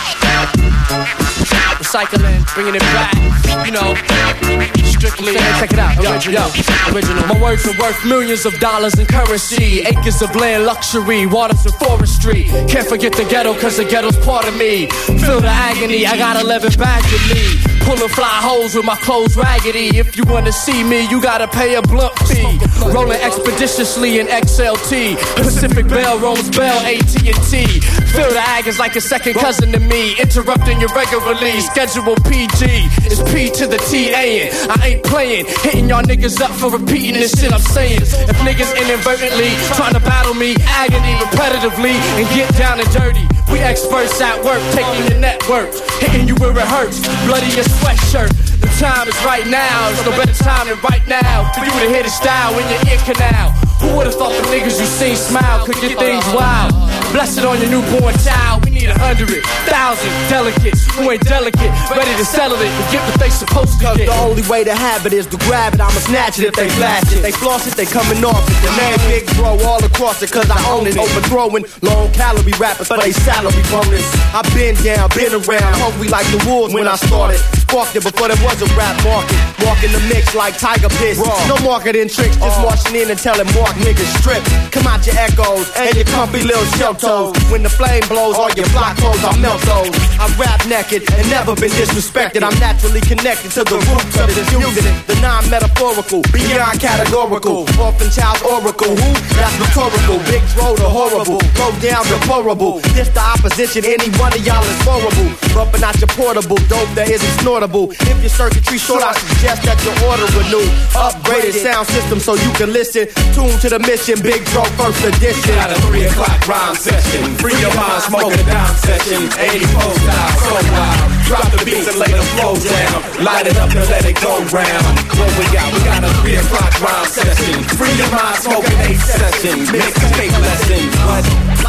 Recycling, bringing it back, you know, strictly. Check it out, original, yo, original. My words are worth millions of dollars in currency. Acres of land, luxury, waters and forestry. Can't forget the ghetto, cause the ghetto's part of me. Feel the agony, I got eleven bags with me. Pulling fly holes with my clothes raggedy. If you wanna see me, you gotta pay a blunt fee. Rolling expeditiously in X L T. Pacific Bell, Rose Bell, A T and T. Feel the agonies like a second cousin to me. Interrupting your regularly. Schedule P G. It's P to the T A N. I ain't playing. Hitting y'all niggas up for repeating this shit I'm saying. If niggas inadvertently trying to battle me, agony repetitively, and get down and dirty. We experts at work, taking your network, hitting you where it hurts. Bloody your sweatshirt. The time is right now. There's no better time than right now for you to hit a style in your ear canal. Who would've thought the niggas you seen smile could get things wild? Bless it on your newborn child. We need a hundred thousand delegates who ain't delicate, ready to settle it and get what they supposed to get. The only way to have it is to grab it. I'ma snatch it if they flash it. They floss it, they coming off it. The name Big Bro all across it, cause I own it. Overthrowing long calorie rappers for they salary bonus. I've been down, been around, hungry like the wolves when I started. Sparked it before there was a rap market. Walking the mix like Tiger Piss. No marketing tricks, just marching in and telling Mark niggas strip. Come out your echoes and your comfy little shell toes. When the flame blows, all your block holes, I melt those. I rap naked and never been disrespected. I'm naturally connected to the roots of this music. The non-metaphorical, beyond categorical. Orphan child oracle, who? That's rhetorical. Big Dro the horrible, low down deplorable. This the opposition, any one of y'all is horrible. Bumping out your portable, dope that isn't snortable. If your circuitry short, I suggest that you order a new upgraded sound system so you can listen. Tune to the mission, Big Dro first edition. Got a three o'clock rhyme session. Free your mind, smoke a down session. eighty-four style, so wild. Drop the beats and lay the flows down. Light it up and let it go round. What we got? We got a three o'clock rhyme session. Free your mind, smoke an eight session. Mixtape lessons. What?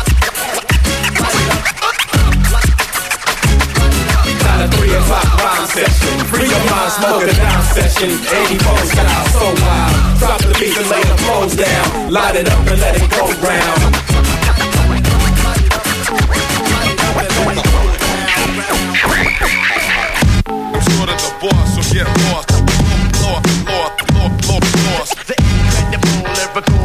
Got a three o'clock rhyme session. Free your mind, smoke a down session. eighty-four style, so wild. Drop the beats and lay the flows down. Light it up and let it go round. I'm sort of the boss, so get lost. Lost, lost, lost, lost, lost. The incredible lyrical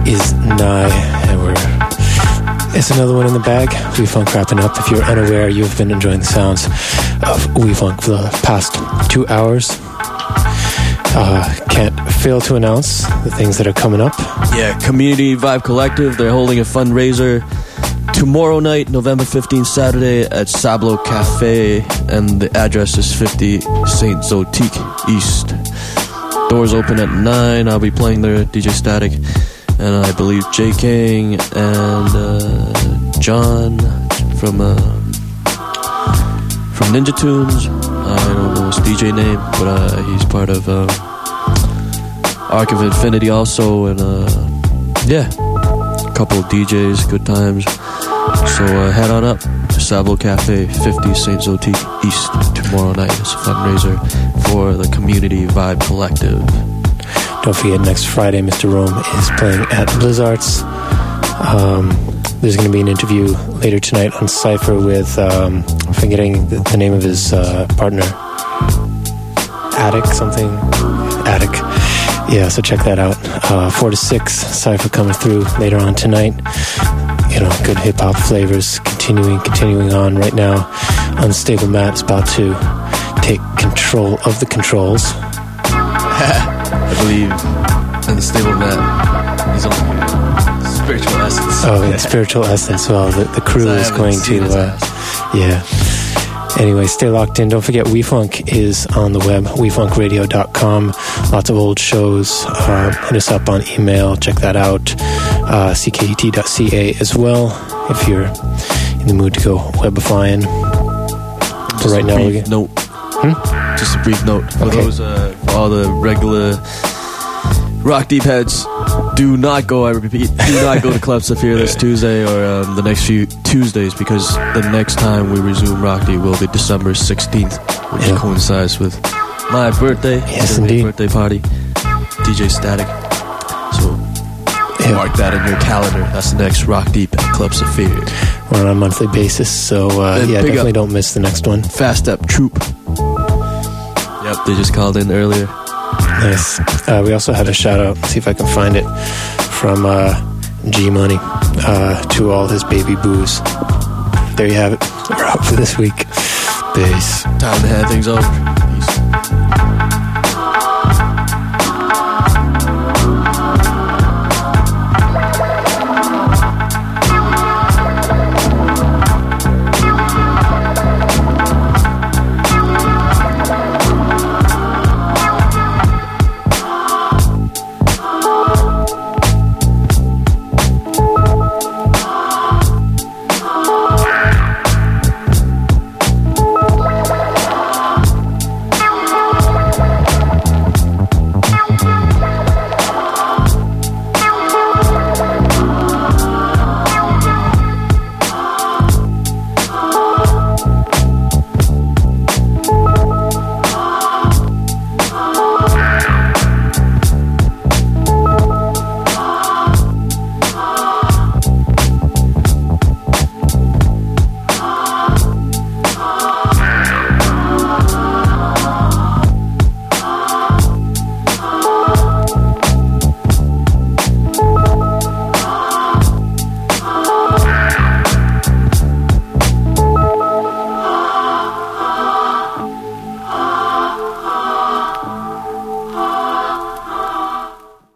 is nigh, and we're it's another one in the bag. WeFunk wrapping up. If you're unaware, you've been enjoying the sounds of WeFunk for the past two hours. Uh, can't fail to announce the things that are coming up. Yeah, Community Vibe Collective, they're holding a fundraiser tomorrow night, November fifteenth, Saturday, at Sablo Cafe, and the address is fifty Saint Zotique East. Doors open at nine. I'll be playing there, D J Static, and I believe J King and uh, John from uh, from Ninja Tunes. I don't know his D J name, but uh, he's part of uh, Arc of Infinity also, and uh, yeah, a couple of D Js, good times. So uh, head on up to Sablo Cafe, fifty Saint Zotique East tomorrow night. It's a fundraiser for the Community Vibe Collective. Don't forget, next Friday, Mister Rome is playing at Blizzards. Um, there's going to be an interview later tonight on Cypher with, um, I'm forgetting the, the name of his uh, partner. Attic something? Attic. Yeah, so check that out. Uh, four to six, Cypher coming through later on tonight. You know, good hip-hop flavors continuing, continuing on right now. Unstable Matt is about to take control of the controls. I believe Unstable Matt is on Spiritual Essence. Oh, yeah, Spiritual Essence. Well, the, the crew is going to, uh, yeah. Anyway, stay locked in. Don't forget, WeFunk is on the web, we funk radio dot com. Lots of old shows. Uh, hit us up on email. Check that out. Uh, c k e t dot c a as well, if you're in the mood to go webifying. Just But right a now, brief we note. Hmm? Just a brief note for Okay. those, uh, for all the regular Rock Deep heads. Do not go, I repeat, do not go to Club Saphir this Tuesday or um, the next few Tuesdays, because the next time we resume Rock Deep will be December sixteenth, which Yeah. coincides with my birthday. Yes, It's my indeed. birthday party. D J Static. So mark that in your calendar. That's the next Rock Deep at Club Saphir. We're on a monthly basis, so uh, And yeah, big definitely up. don't miss the next one. Fast Up Troop. Yep, they just called in earlier. Nice. Uh, we also had a shout out, see if I can find it, from uh, G Money uh, to all his baby boos. There you have it. We're out for this week. Peace. Time to hand things over.